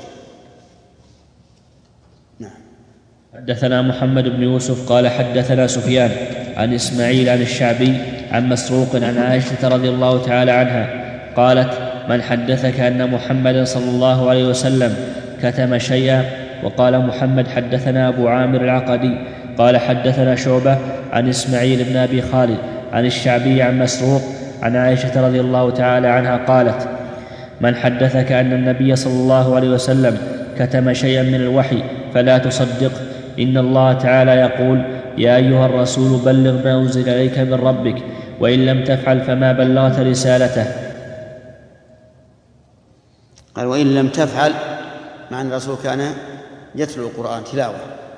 نعم. حدثنا محمد بن يوسف قال حدثنا سفيان عن إسماعيل عن الشعبي عن مسروق عن عائشة رضي الله تعالى عنها قالت: من حدثك أن محمدا صلى الله عليه وسلم كتم شيئا؟ وقال محمد: حدثنا أبو عامر العقدي قال حدثنا شعبة عن إسماعيل بن أبي خالد عن الشعبي عن مسروق عن عائشة رضي الله تعالى عنها قالت: من حدثك أن النبي صلى الله عليه وسلم كتم شيئا من الوحي فلا تصدق، إن الله تعالى يقول: يا أيها الرسول بلغ ما أنزل إليك من ربك، وإن لم تفعل فما بلغت رسالته. قال: وإن لم تفعل، مع أن الرسول كان يتلو القرآن تلاوة.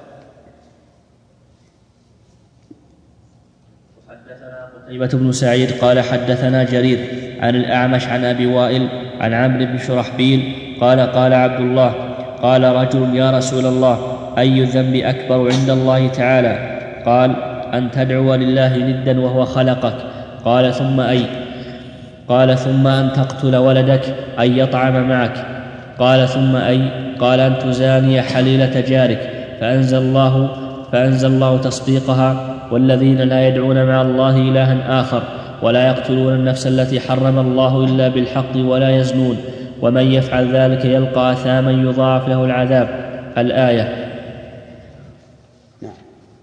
قتيبة بن سعيد قال حدثنا جرير عن الأعمش عن أبي وائل عن عمرو بن شرحبيل قال: قال عبد الله: قال رجل: يا رسول الله، أي الذنب أكبر عند الله تعالى؟ قال: أن تدعو لله ندا وهو خلقك. قال: ثم أي؟ قال: ثم أن تقتل ولدك أن يطعم معك. قال: ثم أي؟ قال: أن تزاني حليلة جارك. فأنزل الله تصديقها: والذين لا يدعون مع الله إلها آخر ولا يقتلون النفس التي حرم الله إلا بالحق ولا يزنون ومن يفعل ذلك يلقى أثاما يضاعف له العذاب. الآية. نعم.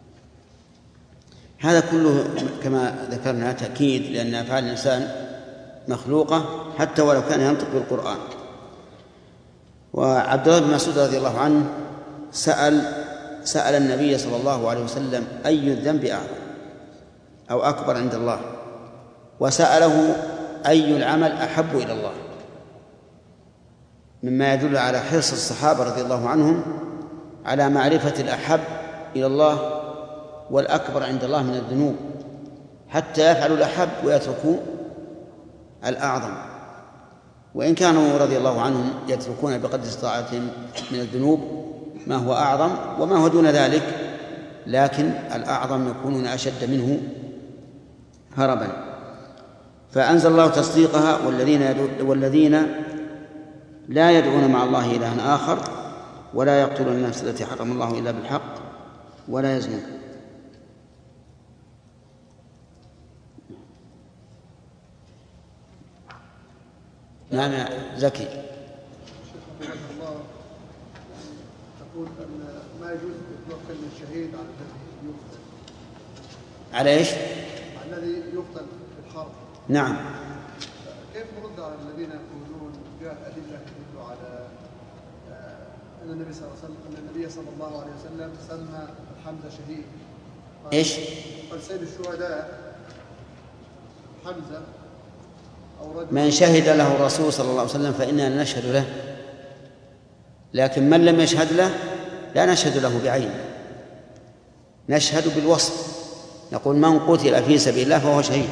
هذا كله كما ذكرنا تأكيد، لأن أفعال الإنسان مخلوقة حتى ولو كان ينطق بالقرآن. وعبد الله بن مسعود رضي الله عنه سأل النبي صلى الله عليه وسلم: أي الذنب أعظم أو أكبر عند الله؟ وسأله: أي العمل أحب إلى الله؟ مما يدل على حرص الصحابة رضي الله عنهم على معرفة الأحب إلى الله والأكبر عند الله من الذنوب، حتى يفعلوا الأحب ويتركوا الأعظم. وإن كانوا رضي الله عنهم يتركون بقدر استطاعتهم من الذنوب ما هو أعظم وما هو دون ذلك، لكن الأعظم يكونون أشد منه هربا. فأنزل الله تصديقها: والذين لا يدعون مع الله إلها آخر ولا يقتلون النفس التي حرم الله إلا بالحق ولا يزنون. نعم زكي. يقول أن ما يجوز إطلاق كلمة الشهيد على الذي يقتل. على إيش؟ على الذي يقتل في الحرب. نعم. كيف نرد على الذين يقولون جاء أدلة تدل على أن النبي صلى الله عليه وسلم سمى حمزة شهيد؟ إيش؟ قال سيد الشهداء حمزة أو رجل من شهد له الرسول صلى الله عليه وسلم فإننا نشهد له، لكن من لم يشهد له لا نشهد له بعينه، نشهد بالوصف، نقول من قتل في سبيل الله فهو شهيد.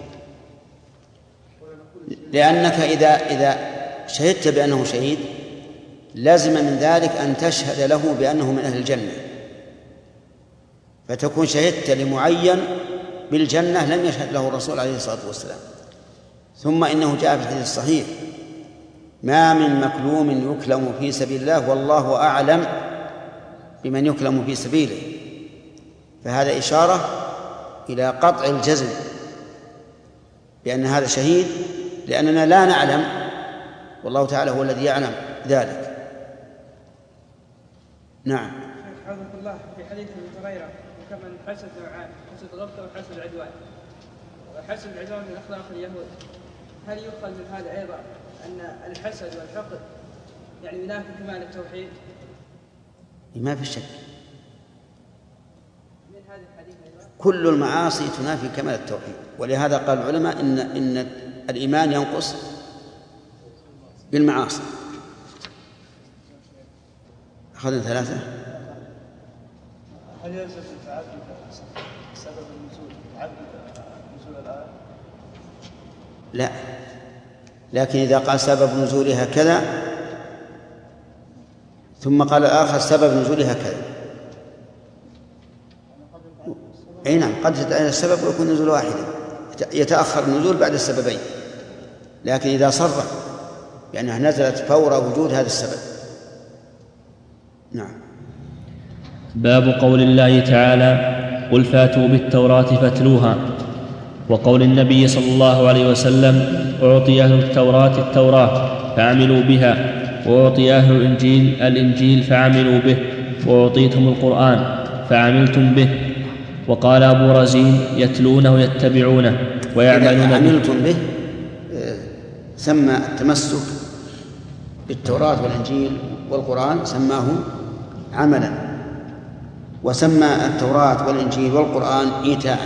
لأنك إذا شهدت بأنه شهيد لازم من ذلك أن تشهد له بأنه من أهل الجنة، فتكون شهدت لمعين بالجنة لم يشهد له الرسول عليه الصلاة والسلام. ثم إنه جاء في الحديث الصحيح: ما من مكلوم يكلم في سبيل الله والله أعلم بمن يكلم في سبيله. فهذا إشارة إلى قطع الجزم بأن هذا شهيد، لأننا لا نعلم، والله تعالى هو الذي يعلم ذلك. نعم. حفظك الله، في حديث ابي هريره وكمن حسد نوعان: حسد غبطه وحسد عدوان. وحسد العدوان من اخلاق اليهود. هل يؤخذ من هذا ايضا ان الحسد والحقد يعني ينافي كمال التوحيد؟ ما في شك، من هذا الحديث كل المعاصي تنافي كمال التوحيد، ولهذا قال العلماء إن الإيمان ينقص بالمعاصي. أخذنا 3. هل يلزم التعدد سبب النزول تعدد نزول الآية؟ لا، لكن إذا قال سبب نزولها كذا ثم قال الآخر سبب نزولها كذا، أي نعم، قد يتأين السبب ويكون نزول واحدا، يتأخر النزول بعد السببين، لكن إذا صرح بأنها نزلت فور وجود هذا السبب. نعم. باب قول الله تعالى: قل فاتوا بالتوراة فاتلوها. وقول النبي صلى الله عليه وسلم: أعطي أهل التوراة فعملوا بها، وأعطي أهل الإنجيل فعملوا به، وأعطيتم القرآن فعملتم به. وقال أبو رزين: يتلونه يتبعونه ويعملون به. عملتم به سمى التمسك بالتوراة والإنجيل والقرآن سماه عملا، وسمى التوراة والإنجيل والقرآن إيتاء.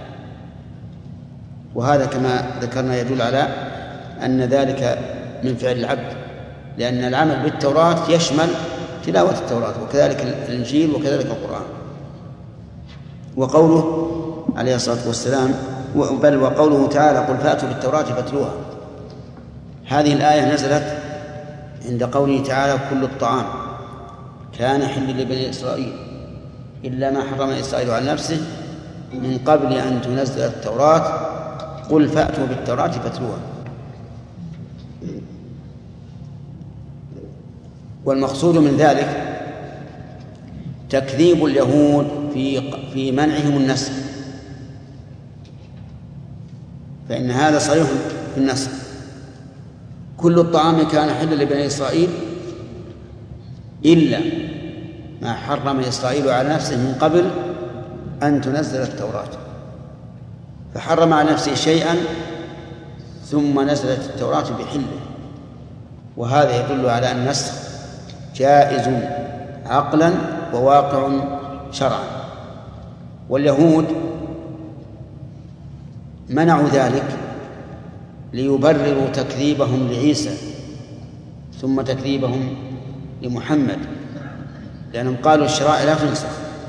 وهذا كما ذكرنا يدل على أن ذلك من فعل العبد، لأن العمل بالتوراة يشمل تلاوة التوراة وكذلك الإنجيل وكذلك القرآن. وقوله عليه الصلاة والسلام بل وقوله تعالى: قل فأتوا بالتوراة فاتلوها. هذه الآية نزلت عند قوله تعالى: كل الطعام كان حل لبني إسرائيل إلا ما حرم إسرائيل على نفسه من قبل أن تنزل التوراة، قل فأتوا بالتوراة فاتلوها. والمقصود من ذلك تكذيب اليهود في منعهم النسخ، فإن هذا صريح في النسخ: كل الطعام كان حلا لبني إسرائيل إلا ما حرم إسرائيل على نفسه من قبل أن تنزل التوراة. فحرم على نفسه شيئا ثم نزلت التوراة بحله، وهذا يدل على أن النسخ جائز عقلا وواقع شرعا. واليهود منعوا ذلك ليبرروا تكذيبهم لعيسى ثم تكذيبهم لمحمد، لأنهم قالوا الشرائع لا تنسخ،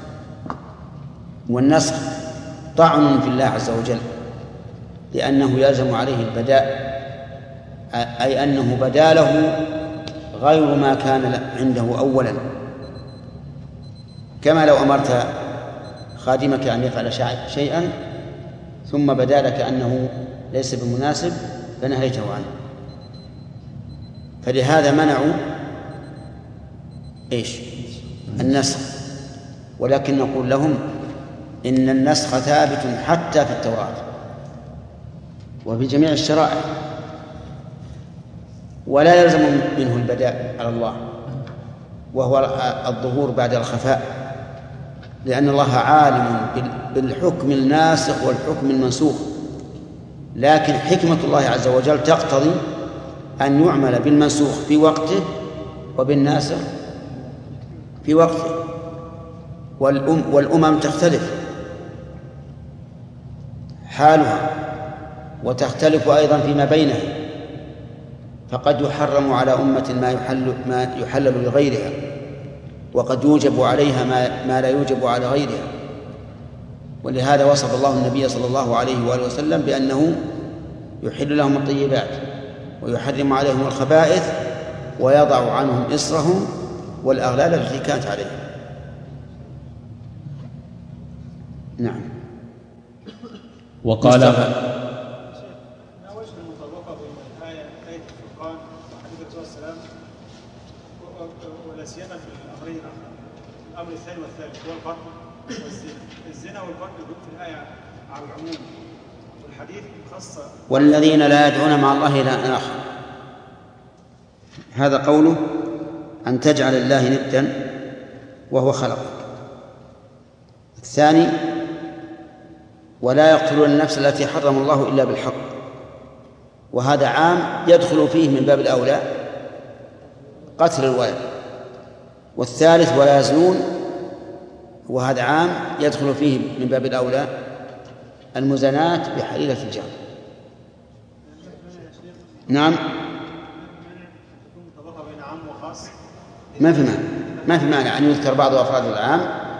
والنسخ طعن في الله عز وجل، لأنه يلزم عليه البداء، أي أنه بدا له غير ما كان عنده أولا. كما لو أمرت خادمك أن يفعل شيئا ثم بدا لك أنه ليس بمناسب فنهيته عنه، فلهذا منعوا النسخ. ولكن نقول لهم إن النسخ ثابت حتى في التوراة وفي جميع الشرائع، ولا يلزم منه البداء على الله، وهو الظهور بعد الخفاء، لأن الله عالم بالحكم الناسخ والحكم المنسوخ، لكن حكمة الله عز وجل تقتضي أن يعمل بالمنسوخ في وقته وبالناسخ في وقته. والأمم تختلف حالها وتختلف أيضا فيما بينها، فقد يحرم على أمة ما يحلل لغيرها، وقد يوجب عليها ما لا يوجب على غيرها. ولهذا وصف الله النبي صلى الله عليه وآله وسلم بأنه يحل لهم الطيبات ويحرم عليهم الخبائث ويضع عنهم إصرهم والأغلال التي كانت عليهم. نعم. وقال ما وجه المطابقة بين آية الفرقان وحديث الرسول صلى الله عليه وسلم، ولا سيما في الأمرين، الأمر الثاني والثالث هو القتل والزنا والقتل في الآية على العموم، والحديث خاصة والذين لا يدعون مع الله إلها آخر. هذا قوله أن تجعل الله ندا وهو خلقك. الثاني ولا يقتلون النفس التي حرم الله إلا بالحق، وهذا عام يدخل فيه من باب الأولى قتل الولد. والثالث ولا يزنون، وهذا عام يدخل فيه من باب الأولى المزنات بحليلة الجار. نعم. ما في مانع أن يذكر بعض أفراد العام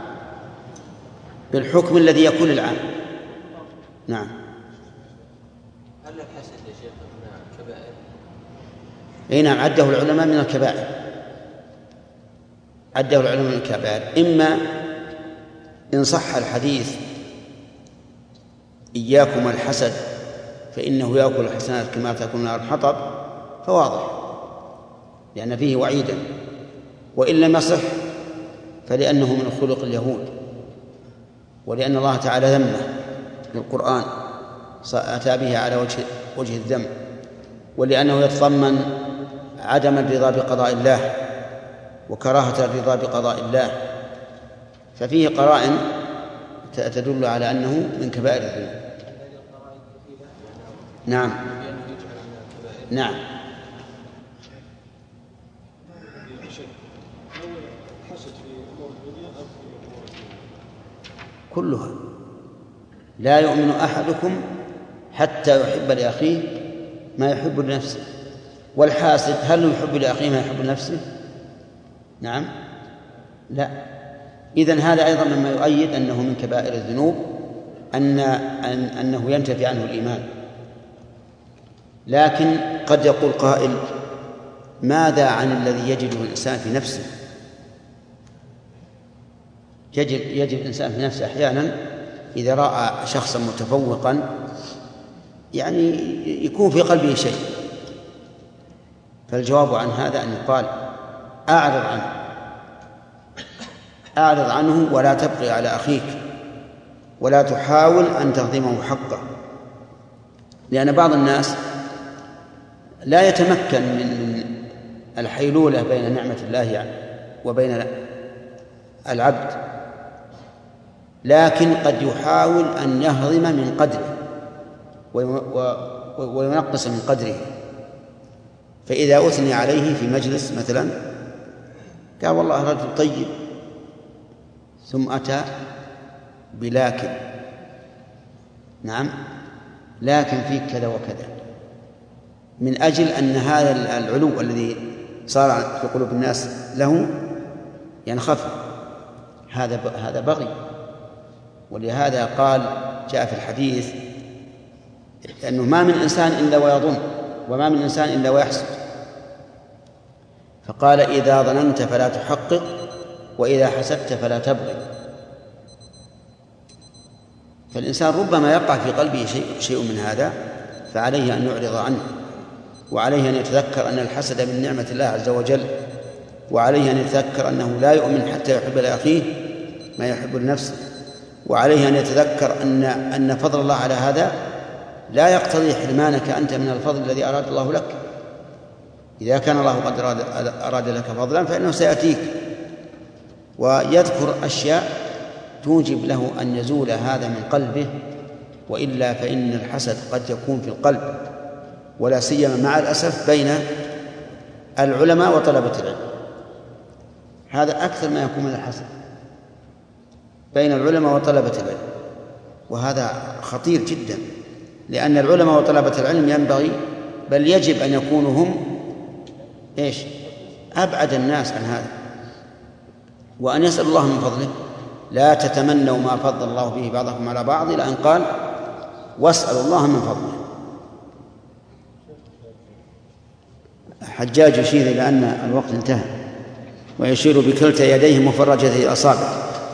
بالحكم الذي يكون العام. نعم. هل لك حسد يا شيخ من الكبائر؟ اي نعم، عده العلماء من الكبائر، عده العلماء من الكبائر. إما إن صح الحديث إياكم الحسد فإنه يأكل الحسنات كما تأكل النار الحطب، فواضح لأن فيه وعيدا. وإن لم يصح فلأنه من خلق اليهود، ولأن الله تعالى ذمه بالقرآن أتى به على وجه الذم، ولأنه يتضمن عدم الرضا بقضاء الله وكراهة الرضا بقضاء الله، ففيه قرائن تدل على أنه من كبائر الذنوب. نعم. نعم. كلها. لا يؤمن أحدكم حتى يحب لأخيه ما يحب لنفسه. والحاسد هل يحب لأخيه ما يحب لنفسه؟ نعم. لا. إذن هذا أيضا مما يؤيد أنه من كبائر الذنوب، أنه ينتفي عنه الإيمان. لكن قد يقول قائل: ماذا عن الذي يجده الإنسان في نفسه؟ يجد الإنسان في نفسه أحيانا إذا رأى شخصا متفوقا يعني يكون في قلبه شيء. فالجواب عن هذا أن يقال: أعرض عنه ولا تبغي على أخيك، ولا تحاول أن تهضمه حقه. لأن بعض الناس لا يتمكن من الحيلولة بين نعمة الله وبين العبد، لكن قد يحاول أن يهضم من قدره وينقص من قدره. فإذا أثني عليه في مجلس مثلا قال: والله رجل طيب، ثم أتى بلكن، نعم لكن فيك كذا وكذا، من أجل أن هذا العلو الذي صار في قلوب الناس له ينخفض. هذا بغي. ولهذا قال جاء في الحديث أنه ما من إنسان إلا ويظن، وما من إنسان إلا ويحسد. فقال: إذا ظننت فلا تحقق، وإذا حسدت فلا تبغي. فالإنسان ربما يقع في قلبه شيء من هذا، فعليه أن يعرض عنه، وعليه أن يتذكر أن الحسد من نعمة الله عز وجل، وعليه أن يتذكر أنه لا يؤمن حتى يحب لأخيه ما يحب لنفسه، وعليه أن يتذكر أن فضل الله على هذا لا يقتضي حرمانك أنت من الفضل الذي أراد الله لك. إذا كان الله قد أراد لك فضلا فإنه سيأتيك ويذكر أشياء توجب له أن يزول هذا من قلبه، وإلا فإن الحسد قد يكون في القلب، ولا سيما مع الأسف بين العلماء وطلبة العلم. هذا أكثر ما يكون من الحسد بين العلماء وطلبة العلم، وهذا خطير جدا، لأن العلماء وطلبة العلم ينبغي بل يجب أن يكونوا هم أبعد الناس عن هذا، وأن يسأل الله من فضله. لا تتمنوا ما فضل الله به بعضكم على بعض، إلى أن قال واسألوا الله من فضله. حجاج يشير إلى أن الوقت انتهى، ويشير بكلتا يديه مفرجة الأصابع.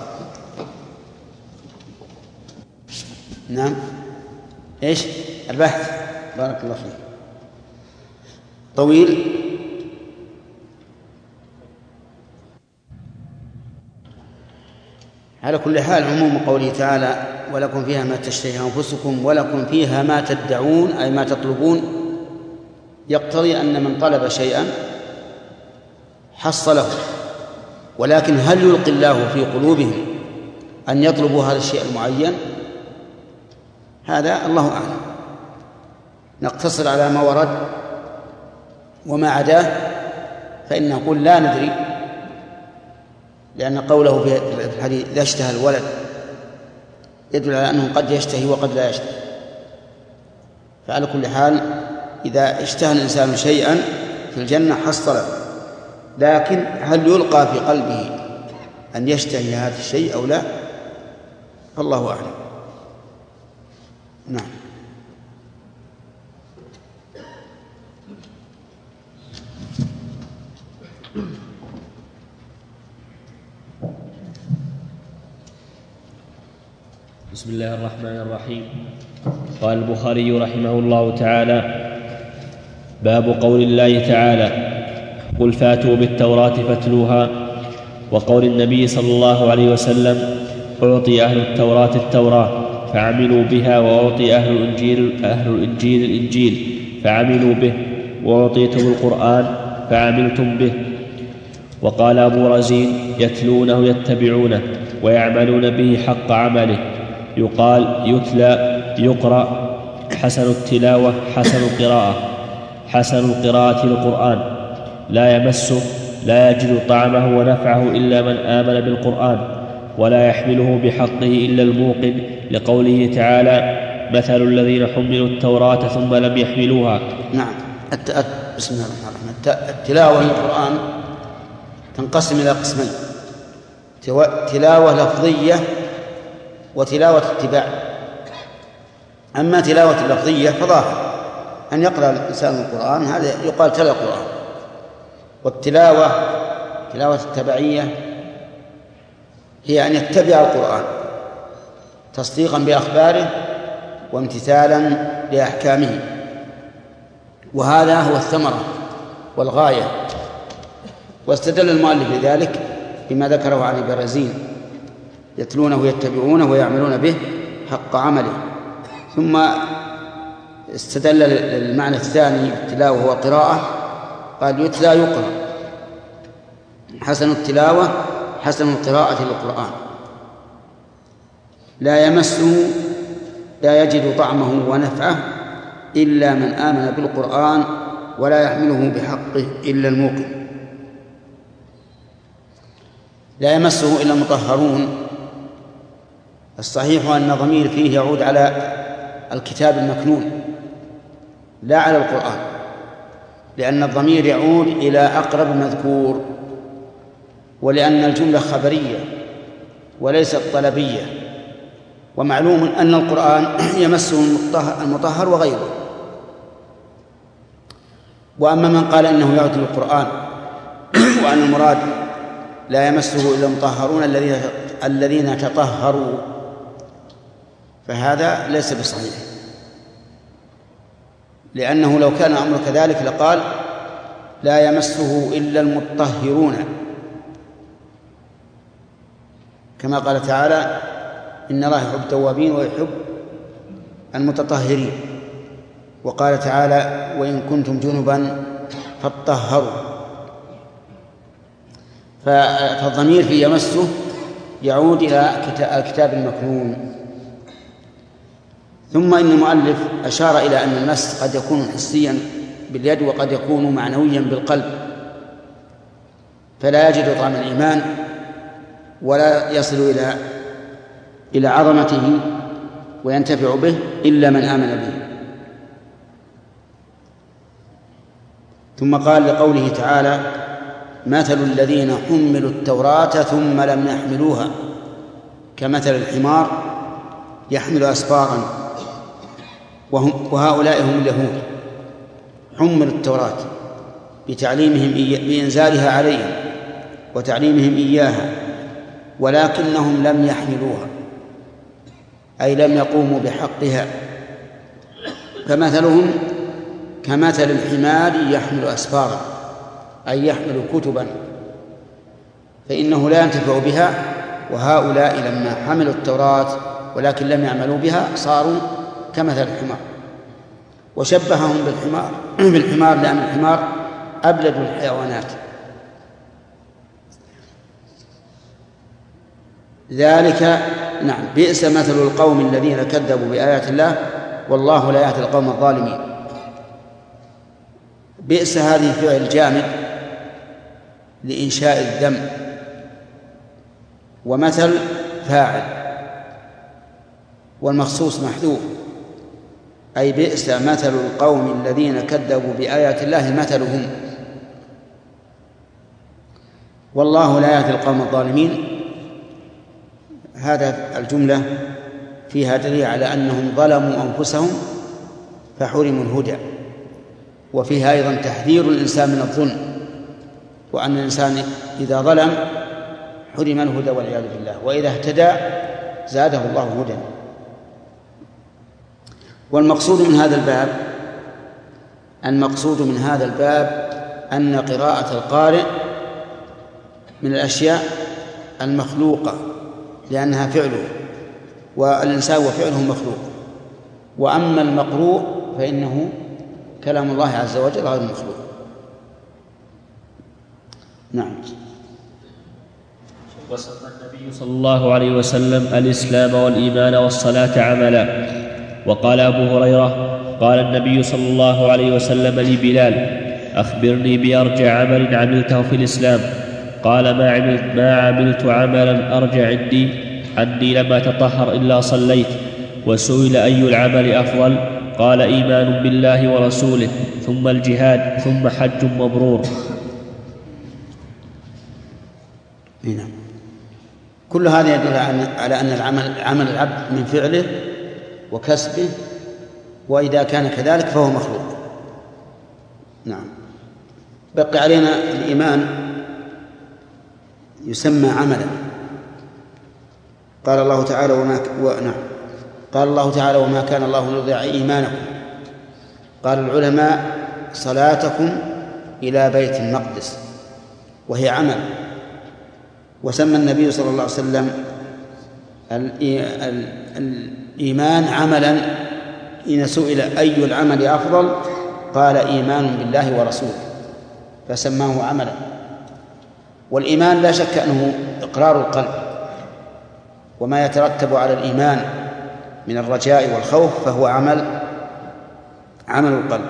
نعم. البحث بارك الله فيك طويل. على كل حال عموم قوله تعالى ولكم فيها ما تشتهي أنفسكم ولكم فيها ما تدعون، أي ما تطلبون، يقتضي أن من طلب شيئا حصله، ولكن هل يلقي الله في قلوبهم أن يطلبوا هذا الشيء المعين؟ هذا الله أعلم. نقتصر على ما ورد، وما عداه فإن نقول لا ندري، لأن قوله في الحديث إذا اشتهى الولد يدل على أنه قد يشتهي وقد لا يشتهي. فعلى كل حال إذا اشتهى الإنسان شيئا في الجنة حصله، لكن هل يلقى في قلبه أن يشتهي هذا الشيء أو لا؟ فالله أعلم. نعم. بسم الله الرحمن الرحيم. قال البخاري رحمه الله تعالى: باب قول الله تعالى: قل فاتوا بالتوراة فاتلوها، وقول النبي صلى الله عليه وسلم: أعطي أهل التوراة التوراة فعملوا بها، وأعطي أهل الإنجيل الإنجيل فعملوا به، وأعطيتم القرآن فعملتم به. وقال أبو رزين: يتلونه يتبعونه ويعملون به حق عمله. يقال يتلى يقرأ، حسن التلاوة حسن القراءة، حسن القراءة للقرآن، لا يمسه لا يجد طعمه ونفعه إلا من آمن بالقرآن، ولا يحمله بحقه إلا الموقن، لقوله تعالى: مثل الذين حملوا التوراة ثم لم يحملوها. نعم. بسم الله الرحمن الرحيم. التلاوة للقرآن تنقسم إلى قسمين: تلاوة لفظية وتلاوة اتباع. أما تلاوة اللفظية فظاهر أن يقرأ الإنسان القرآن، هذا يقال تلا القرآن. والتلاوة تلاوة التبعية هي أن يتبع القرآن تصديقا بأخباره وامتثالا لأحكامه، وهذا هو الثمرة والغاية. واستدل المؤلف لذلك بما ذكره عن ابن رزين: يتلونه يتبعونه ويعملون به حق عمله. ثم استدل للمعنى الثاني بالتلاوة هو قراءة، قال يتلى يقرأ، حسن التلاوة حسن القراءة للقرآن، لا يمسه لا يجد طعمه ونفعه إلا من آمن بالقرآن، ولا يحمله بحقه إلا الموقن. لا يمسه إلا المطهرون. الصحيح أن الضمير فيه يعود على الكتاب المكنون لا على القرآن، لأن الضمير يعود إلى أقرب مذكور، ولأن الجملة خبرية وليست طلبية. ومعلوم أن القرآن يمسه المطهر وغيره. وأما من قال إنه يعود للقرآن وأن المراد لا يمسه إلا المطهرون الذين تطهروا، فهذا ليس بصحيح، لأنه لو كان أمر كذلك لقال لا يمسه إلا المطهرون، كما قال تعالى: إن الله يحب التوابين ويحب المتطهرين. وقال تعالى: وإن كنتم جنبا فاطهروا. فالضمير في يمسه يعود إلى الكتاب المكنون. ثم إن المؤلف أشار إلى أن المس قد يكون حسيا باليد وقد يكون معنويا بالقلب، فلا يجد طعم الإيمان ولا يصل إلى عظمته وينتفع به إلا من آمن به. ثم قال لقوله تعالى: مثل الذين حملوا التوراة ثم لم يحملوها كمثل الحمار يحمل أسفارا وهؤلاء هم اليهود، حملوا التوراة بتعليمهم بإنزالها عليهم وتعليمهم إياها ولكنهم لم يحملوها، أي لم يقوموا بحقها، فمثلهم كمثل الحمار يحمل أسفارا، أي يحمل كتبا، فإنه لا ينتفع بها. وهؤلاء لما حملوا التوراة ولكن لم يعملوا بها صاروا كمثل الحمار، وشبههم بالحمار لأن الحمار أبلد الحيوانات. ذلك نعم بئس مثل القوم الذين كذبوا بآيات الله والله لا يهدي القوم الظالمين. بئس هذه فعل جامد لإنشاء الذم، ومثل فاعل، والمخصوص محذوف، أي بئس مثل القوم الذين كذبوا بآيات الله مثلهم، والله لا يهدي القوم الظالمين. هذا الجملة فيها دليل على أنهم ظلموا أنفسهم فحرموا الهدى، وفيها أيضا تحذير الإنسان من الظلم، وأن الإنسان إذا ظلم حرم الهدى والعياذ بالله، وإذا اهتدى زاده الله هدى. والمقصود من هذا الباب أن قراءة القارئ من الأشياء المخلوقة لأنها فعله، والإنسان وفعله مخلوق، وأما المقروء فإنه كلام الله عز وجل غير مخلوق. نعم. وسمى النبي صلى الله عليه وسلم الإسلام والإيمان والصلاة عملا. وقال أبو هريرة: قال النبي صلى الله عليه وسلم لبلال: أخبرني بأرجع عمل عملته في الإسلام. قال: ما عملت عملا أرجع عني لم أتطهر إلا صليت. وسئل: أي العمل أفضل؟ قال: إيمان بالله ورسوله، ثم الجهاد، ثم حج مبرور. هنا كل هذا يدل على أن عمل العبد من فعله وكسبه، وإذا كان كذلك فهو مخلوق. نعم. بقي علينا الإيمان يسمى عملا. قال الله تعالى: وما كان الله ليضيع إيمانكم. قال العلماء: صلاتكم إلى بيت المقدس، وهي عمل. وسمى النبي صلى الله عليه وسلم الإيمان عملا. إن سئل أي العمل أفضل قال: إيمان بالله ورسوله، فسماه عملا. والإيمان لا شك أنه إقرار القلب، وما يترتب على الإيمان من الرجاء والخوف فهو عمل القلب.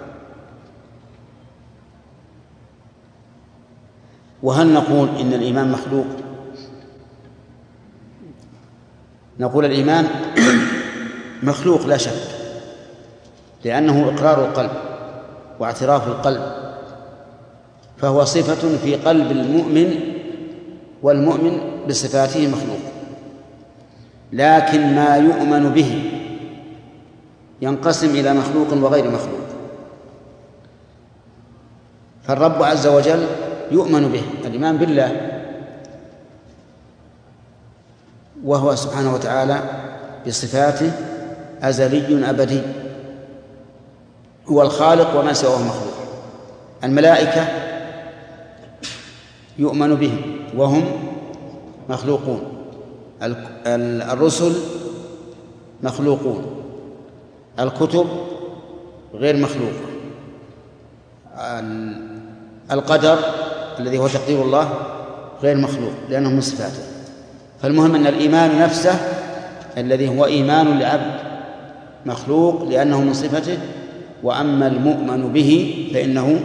وهل نقول إن الإيمان مخلوق؟ نقول الإيمان مخلوق لا شك، لأنه إقرار القلب واعتراف القلب، فهو صفة في قلب المؤمن، والمؤمن بصفاته مخلوق. لكن ما يؤمن به ينقسم إلى مخلوق وغير مخلوق. فالرب عز وجل يؤمن به، الإيمان بالله، وهو سبحانه وتعالى بصفاته أزلي أبدي، هو الخالق وما سواه مخلوق. الملائكة يؤمن بهم وهم مخلوقون، الرسل مخلوقون، الكتب غير مخلوق، القدر الذي هو تقدير الله غير مخلوق لأنه من صفاته. فالمهم أن الإيمان نفسه الذي هو إيمان العبد مخلوق لأنه من صفته، وأما المؤمن به فإنه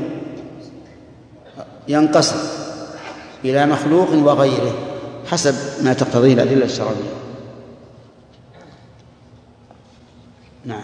ينقسم إلى مخلوق وغيره حسب ما تقتضيه الأدلة الشرعية. نعم.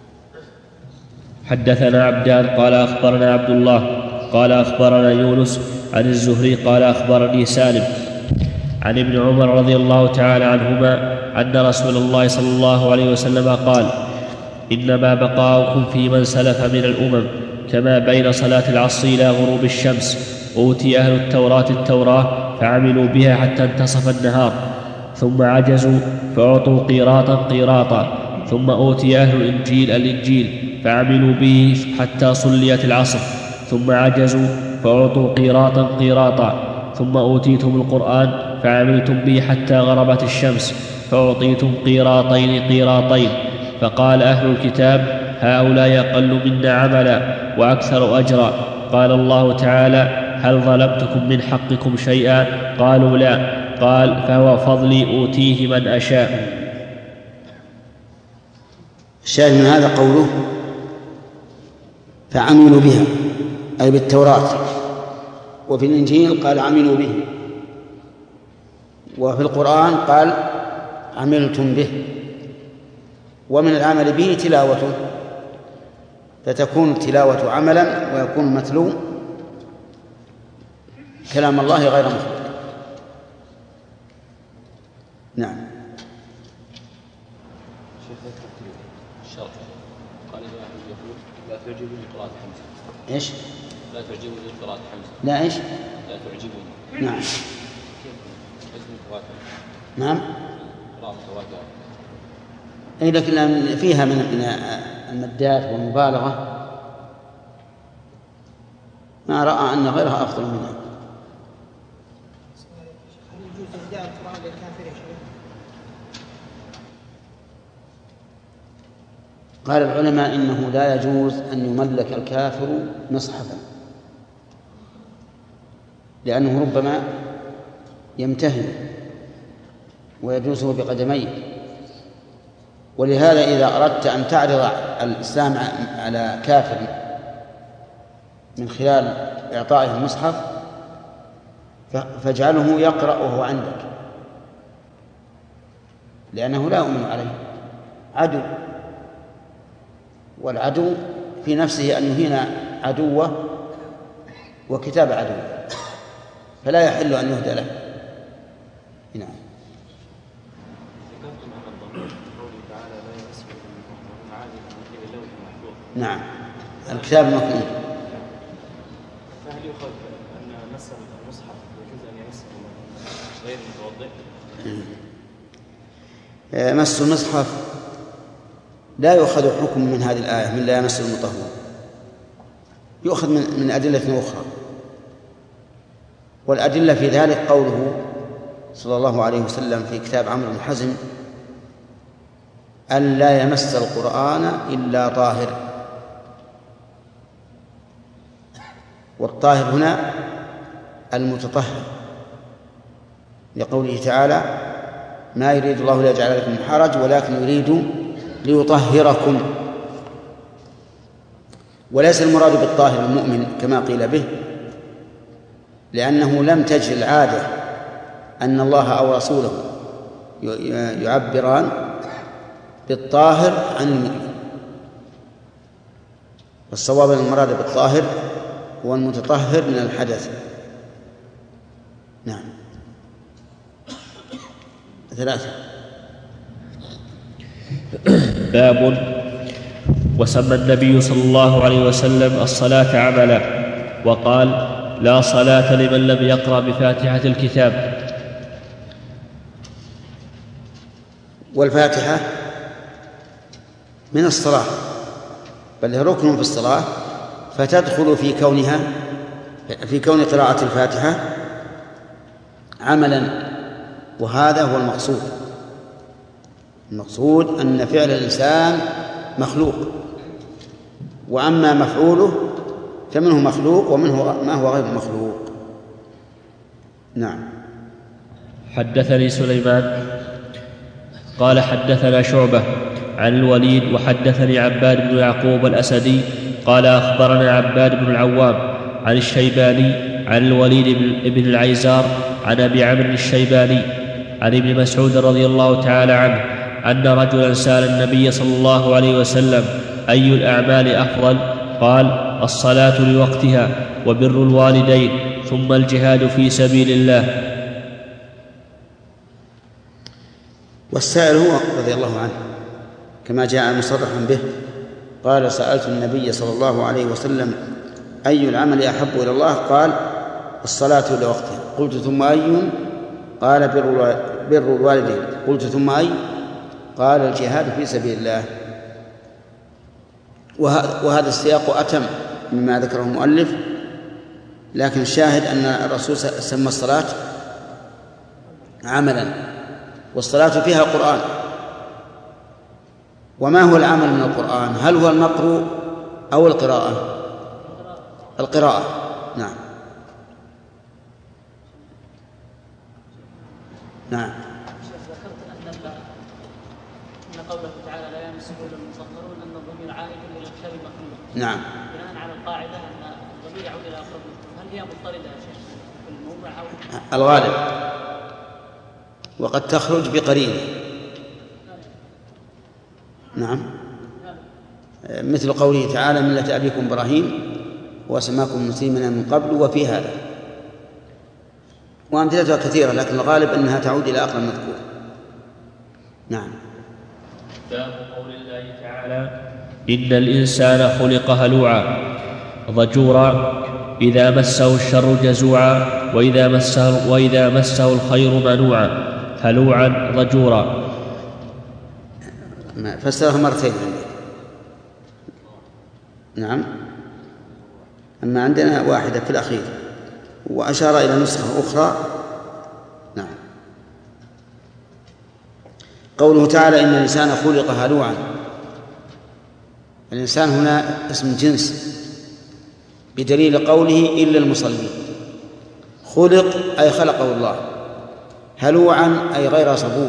حدثنا عبدان قال أخبرنا عبد الله قال أخبرنا يونس عن الزهري قال أخبرني سالم عن ابن عمر رضي الله تعالى عنهما أن رسول الله صلى الله عليه وسلم قال: إنما بقاؤكم في من سلف من الأمم كما بين صلاة العصر إلى غروب الشمس. أوتي أهل التوراة فعملوا بها حتى انتصف النهار، ثم عجزوا فأعطوا قيراطا، ثم أوتي أهل الإنجيل فعملوا به حتى صليت العصر، ثم عجزوا فأعطوا قيراطا، ثم أوتيتم القرآن فعملتم به حتى غربت الشمس فأعطيتم قيراطين. فقال أهل الكتاب: هؤلاء أقل منا عملا وأكثر أجرا. قال الله تعالى: هل ظلمتكم من حقكم شيئا؟ قالوا لا. قال: فهو فضلي أوتيه من أشاء. الشاهد من هذا قوله فعملوا بها أي بالتوراة، وفي الإنجيل قال عملوا به، وفي القرآن قال عملتم به. ومن العمل به تلاوته، فتكون التلاوة عملا ويكون متلو كلام الله غير مخلوق. نعم. الشرط قال إذا واحد يقول لا تعجبني قراءة حمزة. إيش؟ لا تعجبني قراءة حمزة. لا إيش؟ لا تعجبني. نعم. كيف متواتر؟ نعم. قراءة متواترة. أي لكن فيها من المدات والمبالغة ما رأى أن غيرها أفضل منها. قال العلماء إنه لا يجوز أن يملك الكافر مصحفا، لأنه ربما يمتهن ويجوزه بقدميه. ولهذا إذا أردت أن تعرض الإسلام على كافر من خلال إعطائه المصحف فاجعله يقرأ وهو عندك، لأنه لا يؤمن عليه، عدو، والعدو في نفسه أن يهين عدوه وكتاب عدوه، فلا يحل أن يهدى له. نعم. نعم، الكتاب المكنون. فهل يؤخذ أن مس المصحف يجوز أن يمسه غير متوضئ؟ مس المصحف لا يؤخذ حكم من هذه الآية من لا يمس المطهر، يؤخذ من أدلة أخرى. والأدلة في ذلك قوله صلى الله عليه وسلم في كتاب عمرو بن حزم: أن لا يمس القرآن إلا طاهر. والطاهر هنا المتطهر، لقوله تعالى: ما يريد الله ليجعل لكم من حرج ولكن يريد ليطهركم. وليس المراد بالطاهر المؤمن كما قيل به، لأنه لم تجر العادة أن الله أو رسوله يعبران بالطاهر عن المؤمن. والصواب أن المراد بالطاهر هو المتطهر من الحدث. نعم. 3. باب وسمى النبي صلى الله عليه وسلم الصلاة عملا، وقال: لا صلاة لمن لم يقرأ بفاتحة الكتاب. والفاتحة من الصلاة، بل هي ركن في الصلاة، فتدخل في كون قراءة الفاتحة عملا، وهذا هو المقصود. المقصود أن فعل الإنسان مخلوق، وأما مفعوله فمنه مخلوق ومنه ما هو غير مخلوق. نعم. حدثني سليمان قال حدثنا شعبة عن الوليد وحدثني عباد بن يعقوب الأسدي قال أخبرنا عباد بن العوام عن الشيباني عن الوليد بن العيزار عن أبي عمرو الشيباني عن ابن مسعود رضي الله تعالى عنه أن رجلا سأل النبي صلى الله عليه وسلم أي الأعمال أفضل؟ قال الصلاة لوقتها وبر الوالدين ثم الجهاد في سبيل الله. والسائل هو رضي الله عنه كما جاء مصرحا به، قال سألت النبي صلى الله عليه وسلم أي العمل أحب إلى الله؟ قال الصلاة لوقتها. قلت ثم أي؟ قال بر الوالدين. قلت ثم أي؟ قال الجهاد في سبيل الله. وهذا السياق أتم مما ذكره المؤلف، لكن الشاهد أن الرسول سمى الصلاة عملا، والصلاة فيها قرآن. وما هو العمل من القرآن؟ هل هو المقروء أو القراءة؟ القراءة، نعم. نعم. ذكرت أن قوله تعالى لا يمسه إلا المطهرون أن الضمير عائد إلى الخير المخلوق. نعم. بناء على القاعدة أن الضمير يعود إلى أقرب المخلوق، هل هي مضطردة يا شيخ في الموضع أو الغالب؟ وقد تخرج بقرينة. نعم، مثل قوله تعالى ملة أبيكم إبراهيم وسماكم مسلمين من قبل وفي هذا، وأمثلتها كثيرة، لكن الغالب أنها تعود إلى أقرب مذكور. نعم. باب قول الله تعالى إن الإنسان خلق هلوعا ضجورا إذا مسه الشر جزوعا وإذا مسه الخير منوعا هلوعا ضجورا. فسرها مرتين عندك. نعم، أما عندنا واحدة في الأخير، وأشار إلى نسخة أخرى. نعم. قوله تعالى إن الإنسان خلق هلوعا، الإنسان هنا اسم جنس بدليل قوله إلا المصلين. خلق أي خلقه الله، هلوعا أي غير صبور،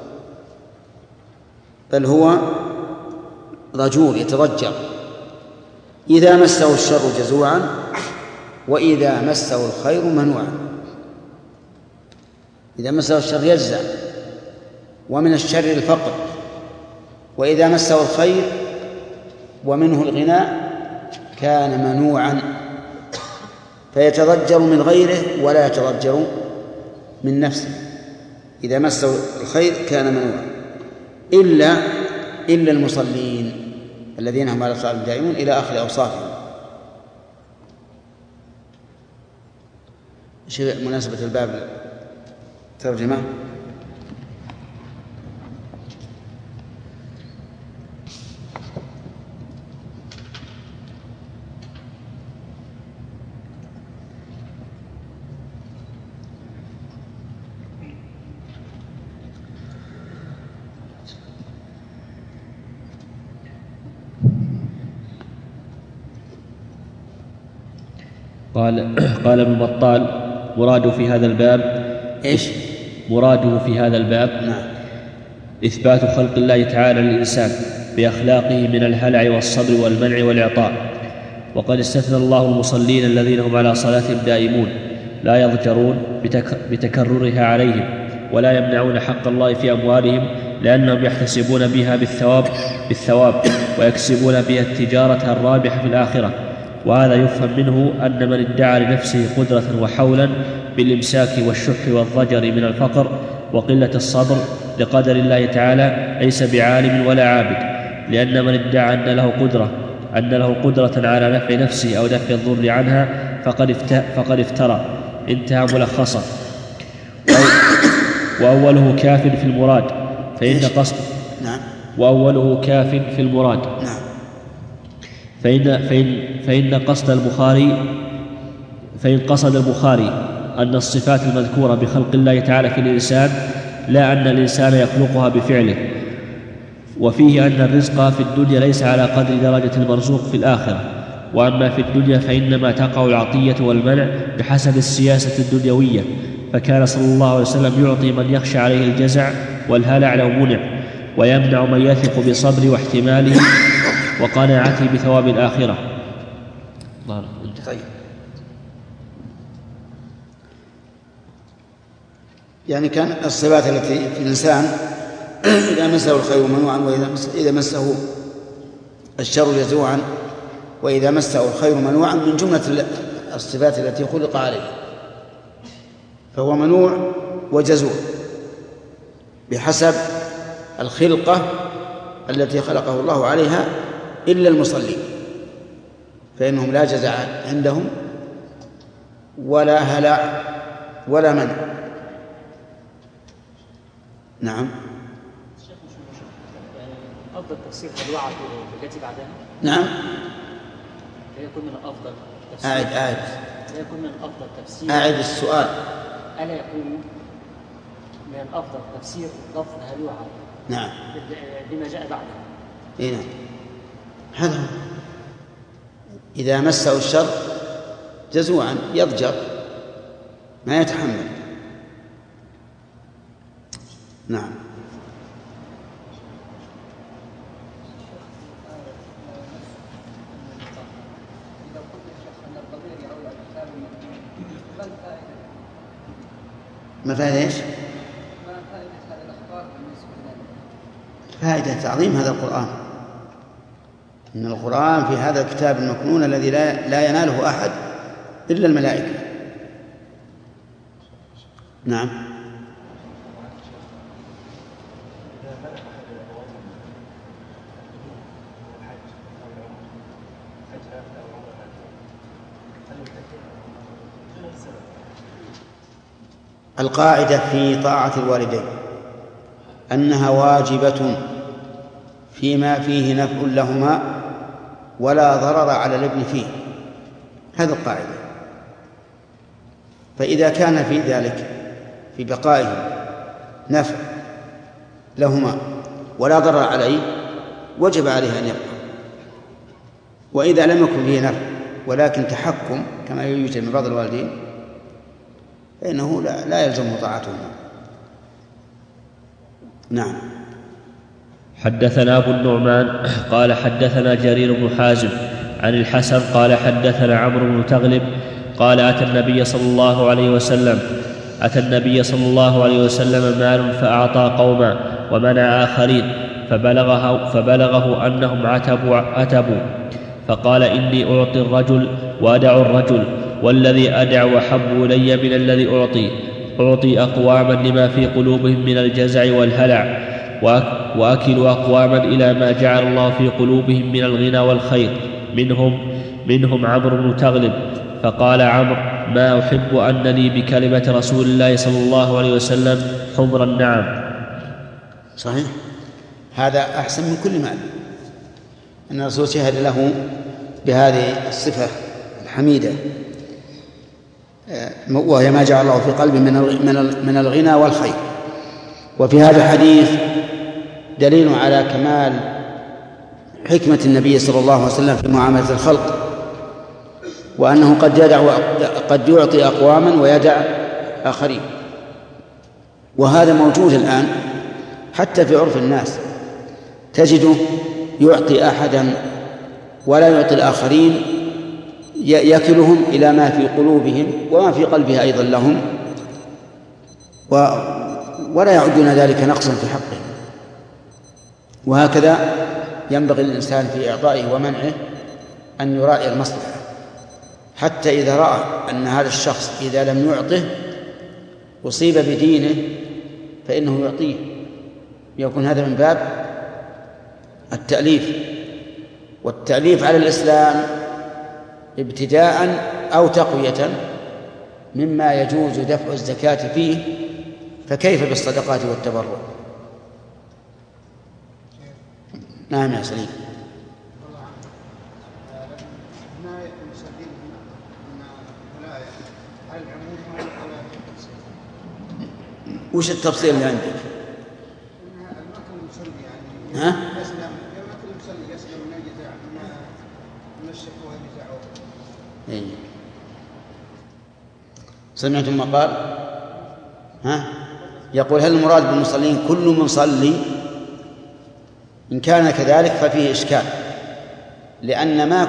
بل هو ضجور يتضجر. إذا مسه الشر جزوعا وإذا مسه الخير منوعا. إذا مسه الشر يجزع، ومن الشر الفقر، وإذا مسه الخير ومنه الغناء كان منوعا، فيتضجر من غيره ولا يتضجر من نفسه. إذا مسه الخير كان منوعا إلا المصلين الذين هم على صلاتهم دائمون إلى آخر أوصافهم. شيء مناسبة الباب ترجمة. قال ابن بطال مراده في هذا الباب إيش؟ مراده في هذا الباب نعم. إثبات خلق الله تعالى للإنسان بأخلاقه من الهلع والصبر والمنع والإعطاء. وقد استثنى الله المصلين الذين هم على صلاتهم دائمون لا يضجرون بتكررها عليهم ولا يمنعون حق الله في أموالهم، لأنهم يحتسبون بها بالثواب ويكسبون بها التجارة الرابحة في الآخرة. وهذا يفهم منه أن من ادعى لنفسه قدرة وحولا بالإمساك والشح والضجر من الفقر وقلة الصبر لقدر الله تعالى ليس بعالم ولا عابد، لأن من ادعى أن له قدرة على نفع نفسه أو دفع الضر عنها فقد افترى. انتهى ملخصا. وأوله كاف في المراد فإن قصد وأوله كاف في المراد فإن قصد البخاري أن الصفات المذكورة بخلق الله تعالى في الإنسان لا أن الإنسان يخلقها بفعله. وفيه أن الرزق في الدنيا ليس على قدر درجة المرزوق في الآخرة، وأما في الدنيا فإنما تقع العطية والمنع بحسب السياسة الدنيوية، فكان صلى الله عليه وسلم يعطي من يخشى عليه الجزع والهلع لو منع، ويمنع من يثق بصبر واحتماله وقناعته بثواب الآخرة. طيب، يعني كان الصفات التي في الإنسان إذا مسه الخير منوعا، وإذا مسه الشر جزوعا، وإذا مسه الخير منوعا، من جملة الصفات التي خلق عليها، فهو منوع وجزوع بحسب الخلقة التي خلقه الله عليها، إلا المصلين فإنهم لا جزع عندهم ولا هلع ولا منع. نعم. أفضل تفسير الوعد التي بعدها؟ نعم. لا يكون من الأفضل تفسير. أعد. لا يكون من الأفضل تفسير. أعد السؤال. ألا يكون من الأفضل تفسير لفظ هلوعة؟ نعم. بما جاء بعده. إيه نعم. هذا إذا مسه الشر جزوعا يضجر ما يتحمل. نعم. ما فائدة ايش؟ فائدة تعظيم هذا القرآن، إن القرآن في هذا الكتاب المكنون الذي لا يناله أحد إلا الملائكة. نعم. القاعدة في طاعة الوالدين أنها واجبة فيما فيه نفع لهما ولا ضرر على الابن فيه، هذه القاعدة. فإذا كان في ذلك في بقائه نفع لهما ولا ضرر عليه وجب عليه أن يبقى، وإذا لم يكن فيه نفع ولكن تحكم كما يوجد من بعض الوالدين فإنه لا يلزم طاعتهما. نعم. حدثنا أبو النعمان قال حدثنا جرير بن حازم عن الحسن قال حدثنا عمرو بن تغلب قال أتى النبي صلى الله عليه وسلم مال فأعطى قوما ومنع آخرين، فبلغه أنهم عتبوا، فقال إني أعطي الرجل وأدع الرجل، والذي أدع أحب إلي من الذي أعطي أقواما لما في قلوبهم من الجزع والهلع، وأكل أقواما إلى ما جعل الله في قلوبهم من الغنى والخير، منهم عمرو بن تغلب. فقال عمرو ما أحب أن لي بكلمة رسول الله صلى الله عليه وسلم حمر النعم. صحيح، هذا أحسن من كل مال، أن الرسول شهد له بهذه الصفة الحميدة، وهي ما جعل الله في قلبه من الغنى والخير. وفي هذا الحديث دليل على كمال حكمة النبي صلى الله عليه وسلم في معاملة الخلق، وأنه قد يعطي أقواما ويدع آخرين. وهذا موجود الآن حتى في عرف الناس، تجده يعطي أحدا ولا يعطي الآخرين، يكلهم إلى ما في قلوبهم وما في قلبه أيضا لهم، ولا يعدون ذلك نقصا في حقهم. وهكذا ينبغي للإنسان في إعطائه ومنعه أن يراعي المصلحة، حتى إذا رأى أن هذا الشخص إذا لم يعطه أصيب بدينه فإنه يعطيه، يكون هذا من باب التأليف، والتأليف على الإسلام ابتداء أو تقوية مما يجوز دفع الزكاة فيه، فكيف بالصدقات والتبرع؟ نعم يا سليم. وش التفصيل اللي عندك؟ ها؟ سمعتم ما قال؟ يقول هل المراد بالمصلين كل مصلي؟ إن كان كذلك ففيه إشكال، لأن ما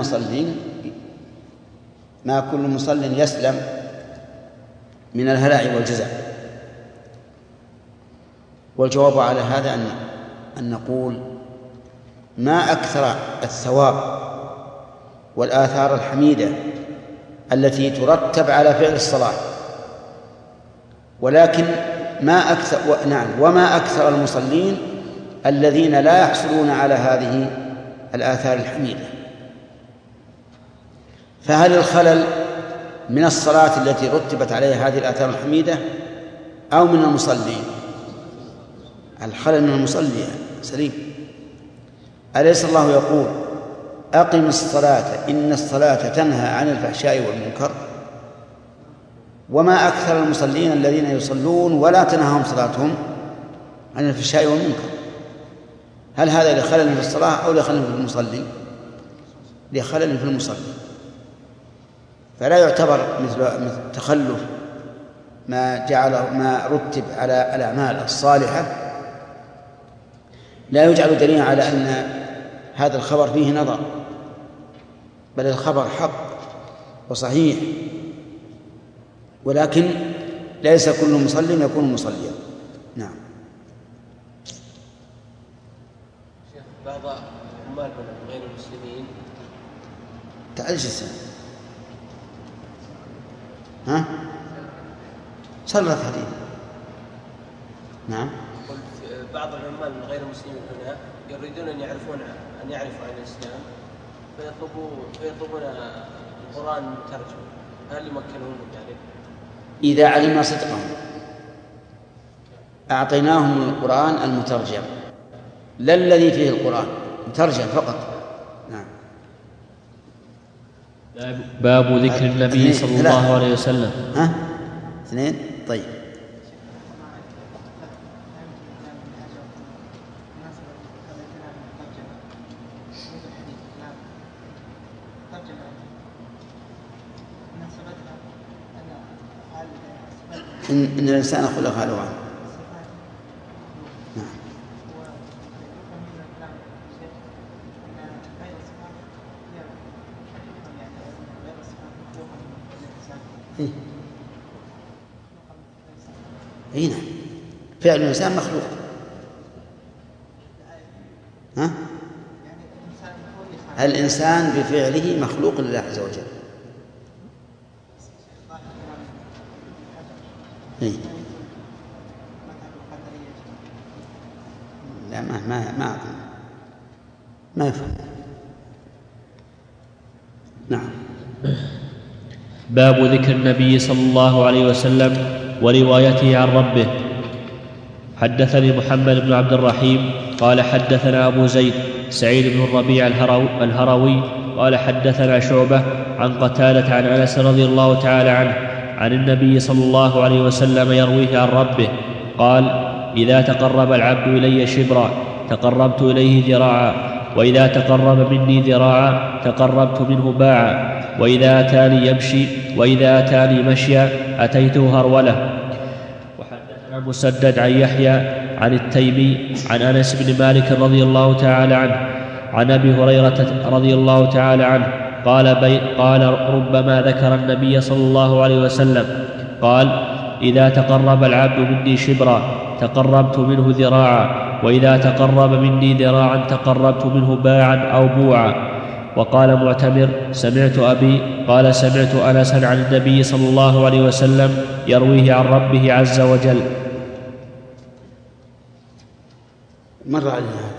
كل مصل يسلم من الهلع والجزع. والجواب على هذا أن نقول ما أكثر الثواب والآثار الحميدة التي ترتب على فعل الصلاة، ولكن وما أكثر المصلين الذين لا يحصلون على هذه الآثار الحميدة. فهل الخلل من الصلاة التي رتبت عليها هذه الآثار الحميدة أو من المصلين؟ الخلل من المصلي سليم. أليس الله يقول أقم الصلاة إن الصلاة تنهى عن الفحشاء والمنكر؟ وما أكثر المصلين الذين يصلون ولا تنهاهم صلاتهم عن الفحشاء والمنكر. هل هذا لخلل في الصلاة أو لخلل في المصلي؟ لخلل في المصلي. فلا يعتبر مثل تخلف ما رتب على الأعمال الصالحة، لا يجعل دليلا على أن هذا الخبر فيه نظر، بل الخبر حق وصحيح، ولكن ليس كل مصلي يكون مصليا. نعم. شيخ بعض عمال غير المسلمين تعجز صلت حديث. نعم. قلت بعض العمال من غير المسلمين هنا يريدون أن يعرفوا عن الإسلام فيطلبون القرآن مترجم، هل يمكنون ذلك؟ إذا علم صدقهم أعطيناهم القرآن المترجم، لا الذي فيه القرآن، مترجم فقط. نعم. باب ذكر النبي صلى الله عليه وسلم. اثنين. طيب. إن الإنسان خلق هلوعا. نعم. نعم. فعل الإنسان مخلوق. الإنسان بفعله مخلوق لله عز وجل. لا ما يفهم. نعم. باب ذكر النبي صلى الله عليه وسلم وروايته عن ربه. حدثني محمد بن عبد الرحيم قال حدثنا أبو زيد سعيد بن الربيع الهروي قال حدثنا شعبة عن قتادة عن أنس رضي الله تعالى عنه عن النبي صلى الله عليه وسلم يرويه عن ربه قال: إذا تقرب العبد إلي شبرا تقربت إليه ذراعا، وإذا تقرب مني ذراعا تقربت منه باعا، وإذا أتاني يمشي وإذا أتاني مشيا أتيته هرولة. وحدثنا مسدد عن يحيى عن التيمي عن أنس بن مالك رضي الله تعالى عنه عن أبي هريرة رضي الله تعالى عنه قال ربما ذكر النبي صلى الله عليه وسلم قال: إذا تقرب العبد مني شبرا تقربت منه ذراعا، وإذا تقرب مني ذراعا تقربت منه باعا أو بوعا. وقال معتمر: سمعت أبي قال سمعت أنسا عن النبي صلى الله عليه وسلم يرويه عن ربه عز وجل. مر علينا.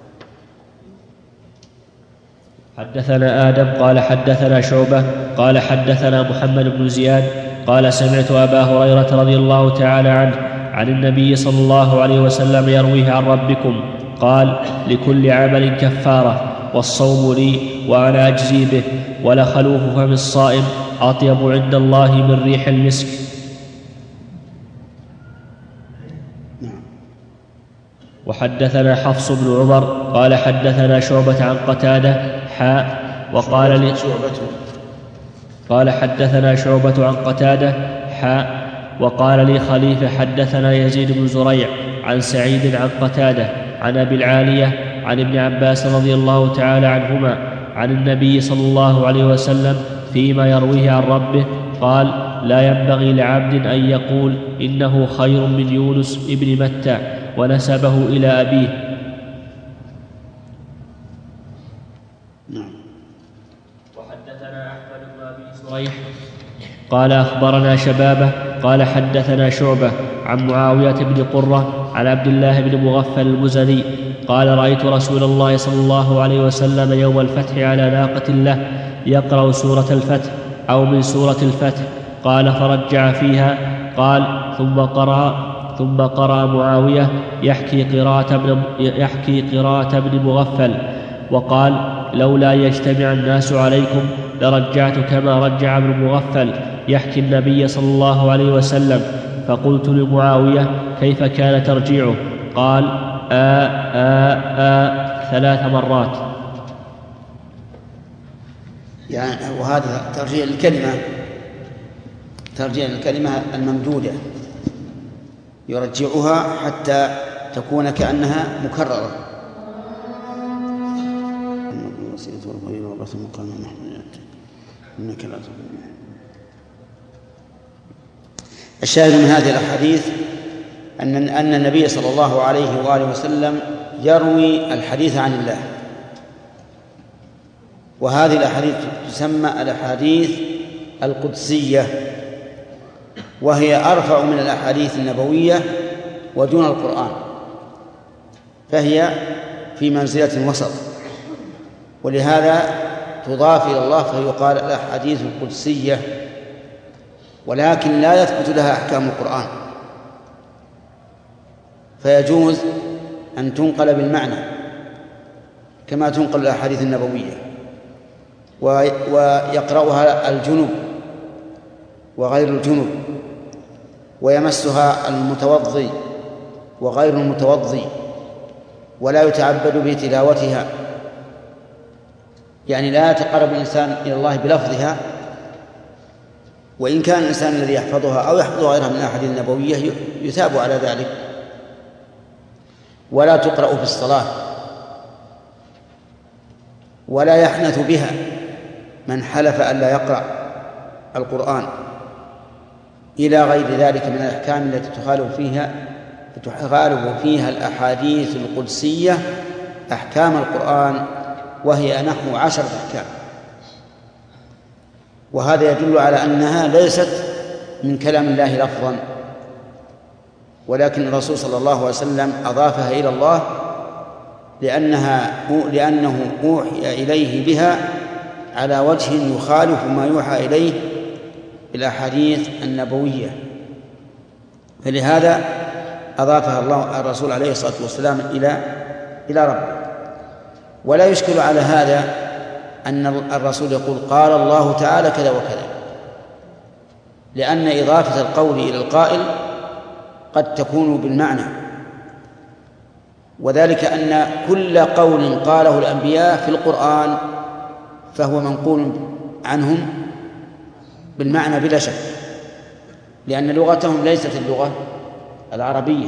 حدثنا آدم قال حدثنا شعبة قال حدثنا محمد بن زياد قال سمعت أبا هريرة رضي الله تعالى عنه عن النبي صلى الله عليه وسلم يرويه عن ربكم قال: لكل عمل كفارة، والصوم لي وأنا أجزي به، ولخلوف فم الصائم أطيب عند الله من ريح المسك. وحدثنا حفص بن عمر قال حدثنا شعبة عن قتادة وقال حدثنا شعبة عن قتادة وقال لي خليفة حدثنا يزيد بن زريع عن سعيد عن قتادة عن أبي العالية عن ابن عباس رضي الله تعالى عنهما عن النبي صلى الله عليه وسلم فيما يرويه عن ربه قال: لا ينبغي لعبد أن يقول إنه خير من يونس ابن متى، ونسبه إلى أبيه. وحدثنا أحمد بن أبي سريح قال أخبرنا شبابه قال حدثنا شعبة عن معاوية بن قرة عن عبد الله بن مغفل المزني قال: رأيت رسول الله صلى الله عليه وسلم يوم الفتح على ناقة له يقرأ سورة الفتح أو من سورة الفتح. قال: فرجع فيها. قال: ثم قرأ معاوية يحكي قراءة ابن مغفل وقال: لولا يجتمع الناس عليكم لرجعت كما رجع ابن مغفل يحكي النبي صلى الله عليه وسلم. فقلت لمعاوية: كيف كان ترجيعه؟ قال: 3 مرات. يعني وهذا ترجيع الكلمة الممدودة يرجعها حتى تكون كأنها مكررة. الشاهد من هذه الأحاديث أن النبي صلى الله عليه وآله وسلم يروي الحديث عن الله، وهذه الأحاديث تسمى الأحاديث القدسية، وهي أرفع من الأحاديث النبوية ودون القرآن، فهي في منزلة وسط، ولهذا تضاف إلى الله فيقال الأحاديث القدسية، ولكن لا يثبت لها أحكام القرآن، فيجوز أن تنقل بالمعنى كما تنقل الأحاديث النبوية، ويقرأها الجنب وغير الجنب، ويمسها المتوضي وغير المتوضي، ولا يتعبد بتلاوتها، يعني لا يتقرب الإنسان إلى الله بلفظها، وإن كان الإنسان الذي يحفظها أو يحفظ غيرها من الأحاديث النبوية يثاب على ذلك. ولا تقرأ في الصلاة، ولا يحنث بها من حلف أن لا يقرأ القرآن، إلى غير ذلك من الأحكام التي تخالف فيها الأحاديث القدسية أحكام القرآن، وهي نحو 10 أحكام، وهذا يدل على أنها ليست من كلام الله لفظا، ولكن الرسول صلى الله عليه وسلم أضافها إلى الله لأنه أوحي إليه بها على وجه يخالف ما يوحى إليه بالأحاديث النبوية، فلهذا أضافها الله الرسول عليه الصلاة والسلام إلى ربه. ولا يشكل على هذا أن الرسول يقول قال الله تعالى كذا وكذا، لأن إضافة القول إلى القائل قد تكون بالمعنى، وذلك أن كل قول قاله الأنبياء في القرآن فهو منقول عنهم بالمعنى بلا شك، لأن لغتهم ليست اللغة العربية.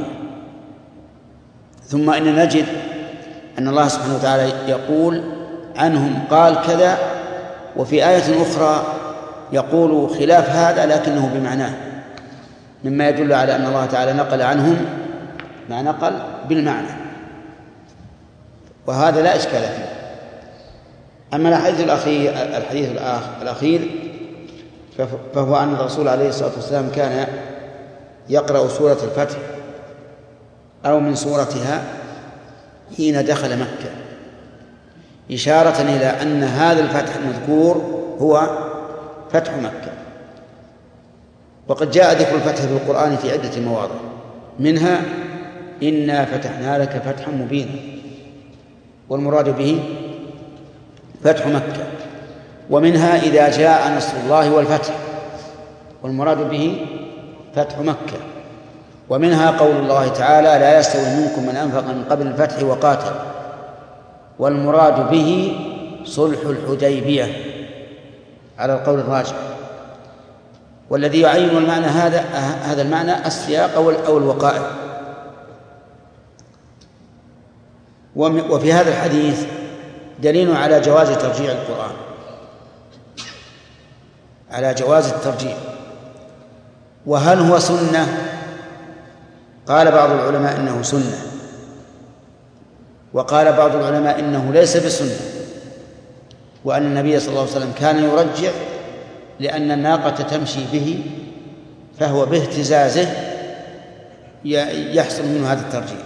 ثم إن نجد أن الله سبحانه وتعالى يقول عنهم قال كذا، وفي آية أخرى يقول خلاف هذا لكنه بمعناه، مما يدل على أن الله تعالى نقل عنهم ما نقل بالمعنى، وهذا لا إشكال فيه. أما الحديث الأخير فهو أن الرسول عليه الصلاة والسلام كان يقرأ سورة الفتح أو من سورتها حين دخل مكة، إشارة إلى أن هذا الفتح المذكور هو فتح مكة. وقد جاء ذكر الفتح في القرآن في عدة مواضع، منها إنا فتحنا لك فتحا مبينا، والمراد به فتح مكة، ومنها إذا جاء نصر الله والفتح، والمراد به فتح مكة، ومنها قول الله تعالى لا يستوي منكم من أنفق من قبل الفتح وقاتل، والمراد به صلح الحديبية على القول الراجح. والذي يعين المعنى هذا المعنى السياق أو الوقائع. وفي هذا الحديث دليل على جواز ترجيع القرآن، على جواز الترجيع. وهل هو سنة؟ قال بعض العلماء إنه سنة، وقال بعض العلماء إنه ليس بسنة، وأن النبي صلى الله عليه وسلم كان يرجع لأن الناقة تمشي به، فهو باهتزازه يحصل منه هذا الترجيع.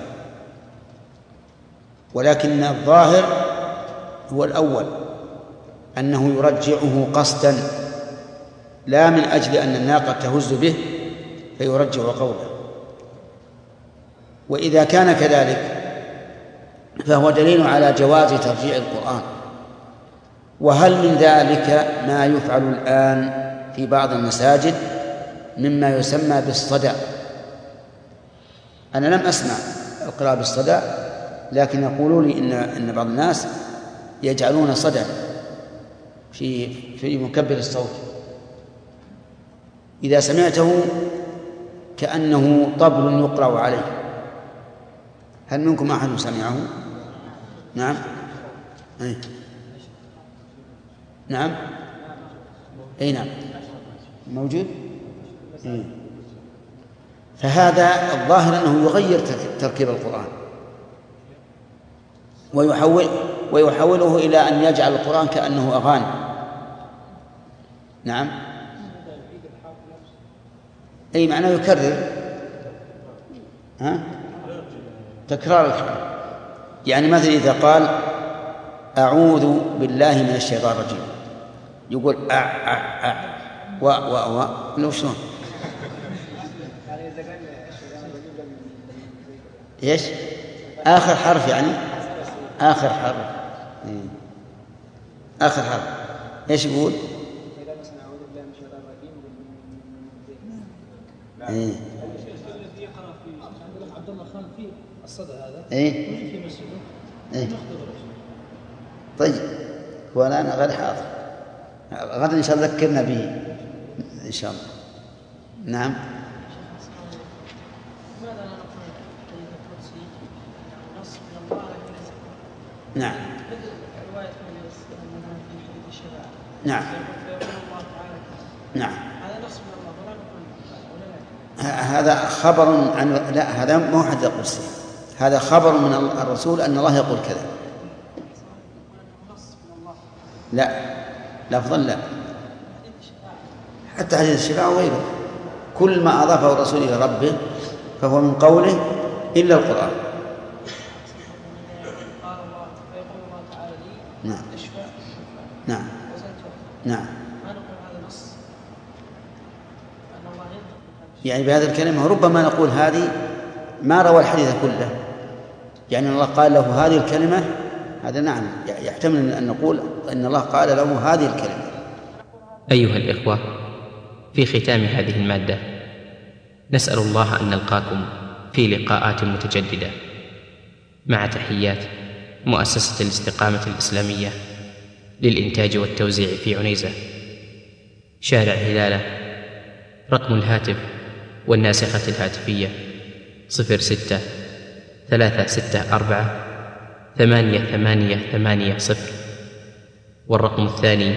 ولكن الظاهر هو الأول، أنه يرجعه قصدا، لا من أجل أن الناقة تهز به فيرجع قوله. وإذا كان كذلك فهو دليل على جواز ترجيع القرآن. وهل من ذلك ما يفعل الآن في بعض المساجد مما يسمى بالصدى؟ أنا لم أسمع القراءة بالصدى، لكن يقولوا لي إن بعض الناس يجعلون صدى في مكبر الصوت، إذا سمعته كأنه طبل يقرأ عليه. هل منكم أحد سمعه؟ نعم. نعم. أي نعم موجود. فهذا الظاهر أنه يغير تركيب القرآن ويحوله إلى أن يجعل القرآن كأنه أغاني. نعم. أي معناه يكرر تكرار الكلام. يعني مثلا إذا قال أعوذ بالله من الشيطان الرجيم يقول لو شلون إيش آخر حرف، يعني آخر حرف إيش يقول؟ عبد الله خان في الصدى هذا في مسجده. طيب ولا أنا غير حاضر، غدا إن شاء الله ذكرنا به إن شاء الله. نعم. نعم. نعم. نعم. هذا خبر عن لا، هذا مو حديث قدسي، هذا خبر من الرسول أن الله يقول كذا. لا لفظا لا، حتى حديث الشفاعة وغيره، كل ما أضافه الرسول إلى ربه فهو من قوله إلا القرآن. نعم. نعم. نعم. يعني بهذه الكلمة ربما نقول هذه ما روى الحديث كله، يعني الله قال له هذه الكلمة، هذا نعم يحتمل أن نقول أن الله قال له هذه الكلمة. أيها الإخوة، في ختام هذه المادة نسأل الله أن نلقاكم في لقاءات متجددة، مع تحيات مؤسسة الاستقامة الإسلامية للإنتاج والتوزيع في عنيزة، شارع هلالة. رقم الهاتف والناسخة الهاتفية 06-364-8880، والرقم الثاني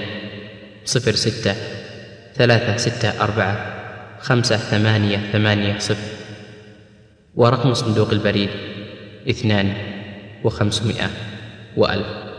06-364-5880، ورقم صندوق البريد 2500 و1000.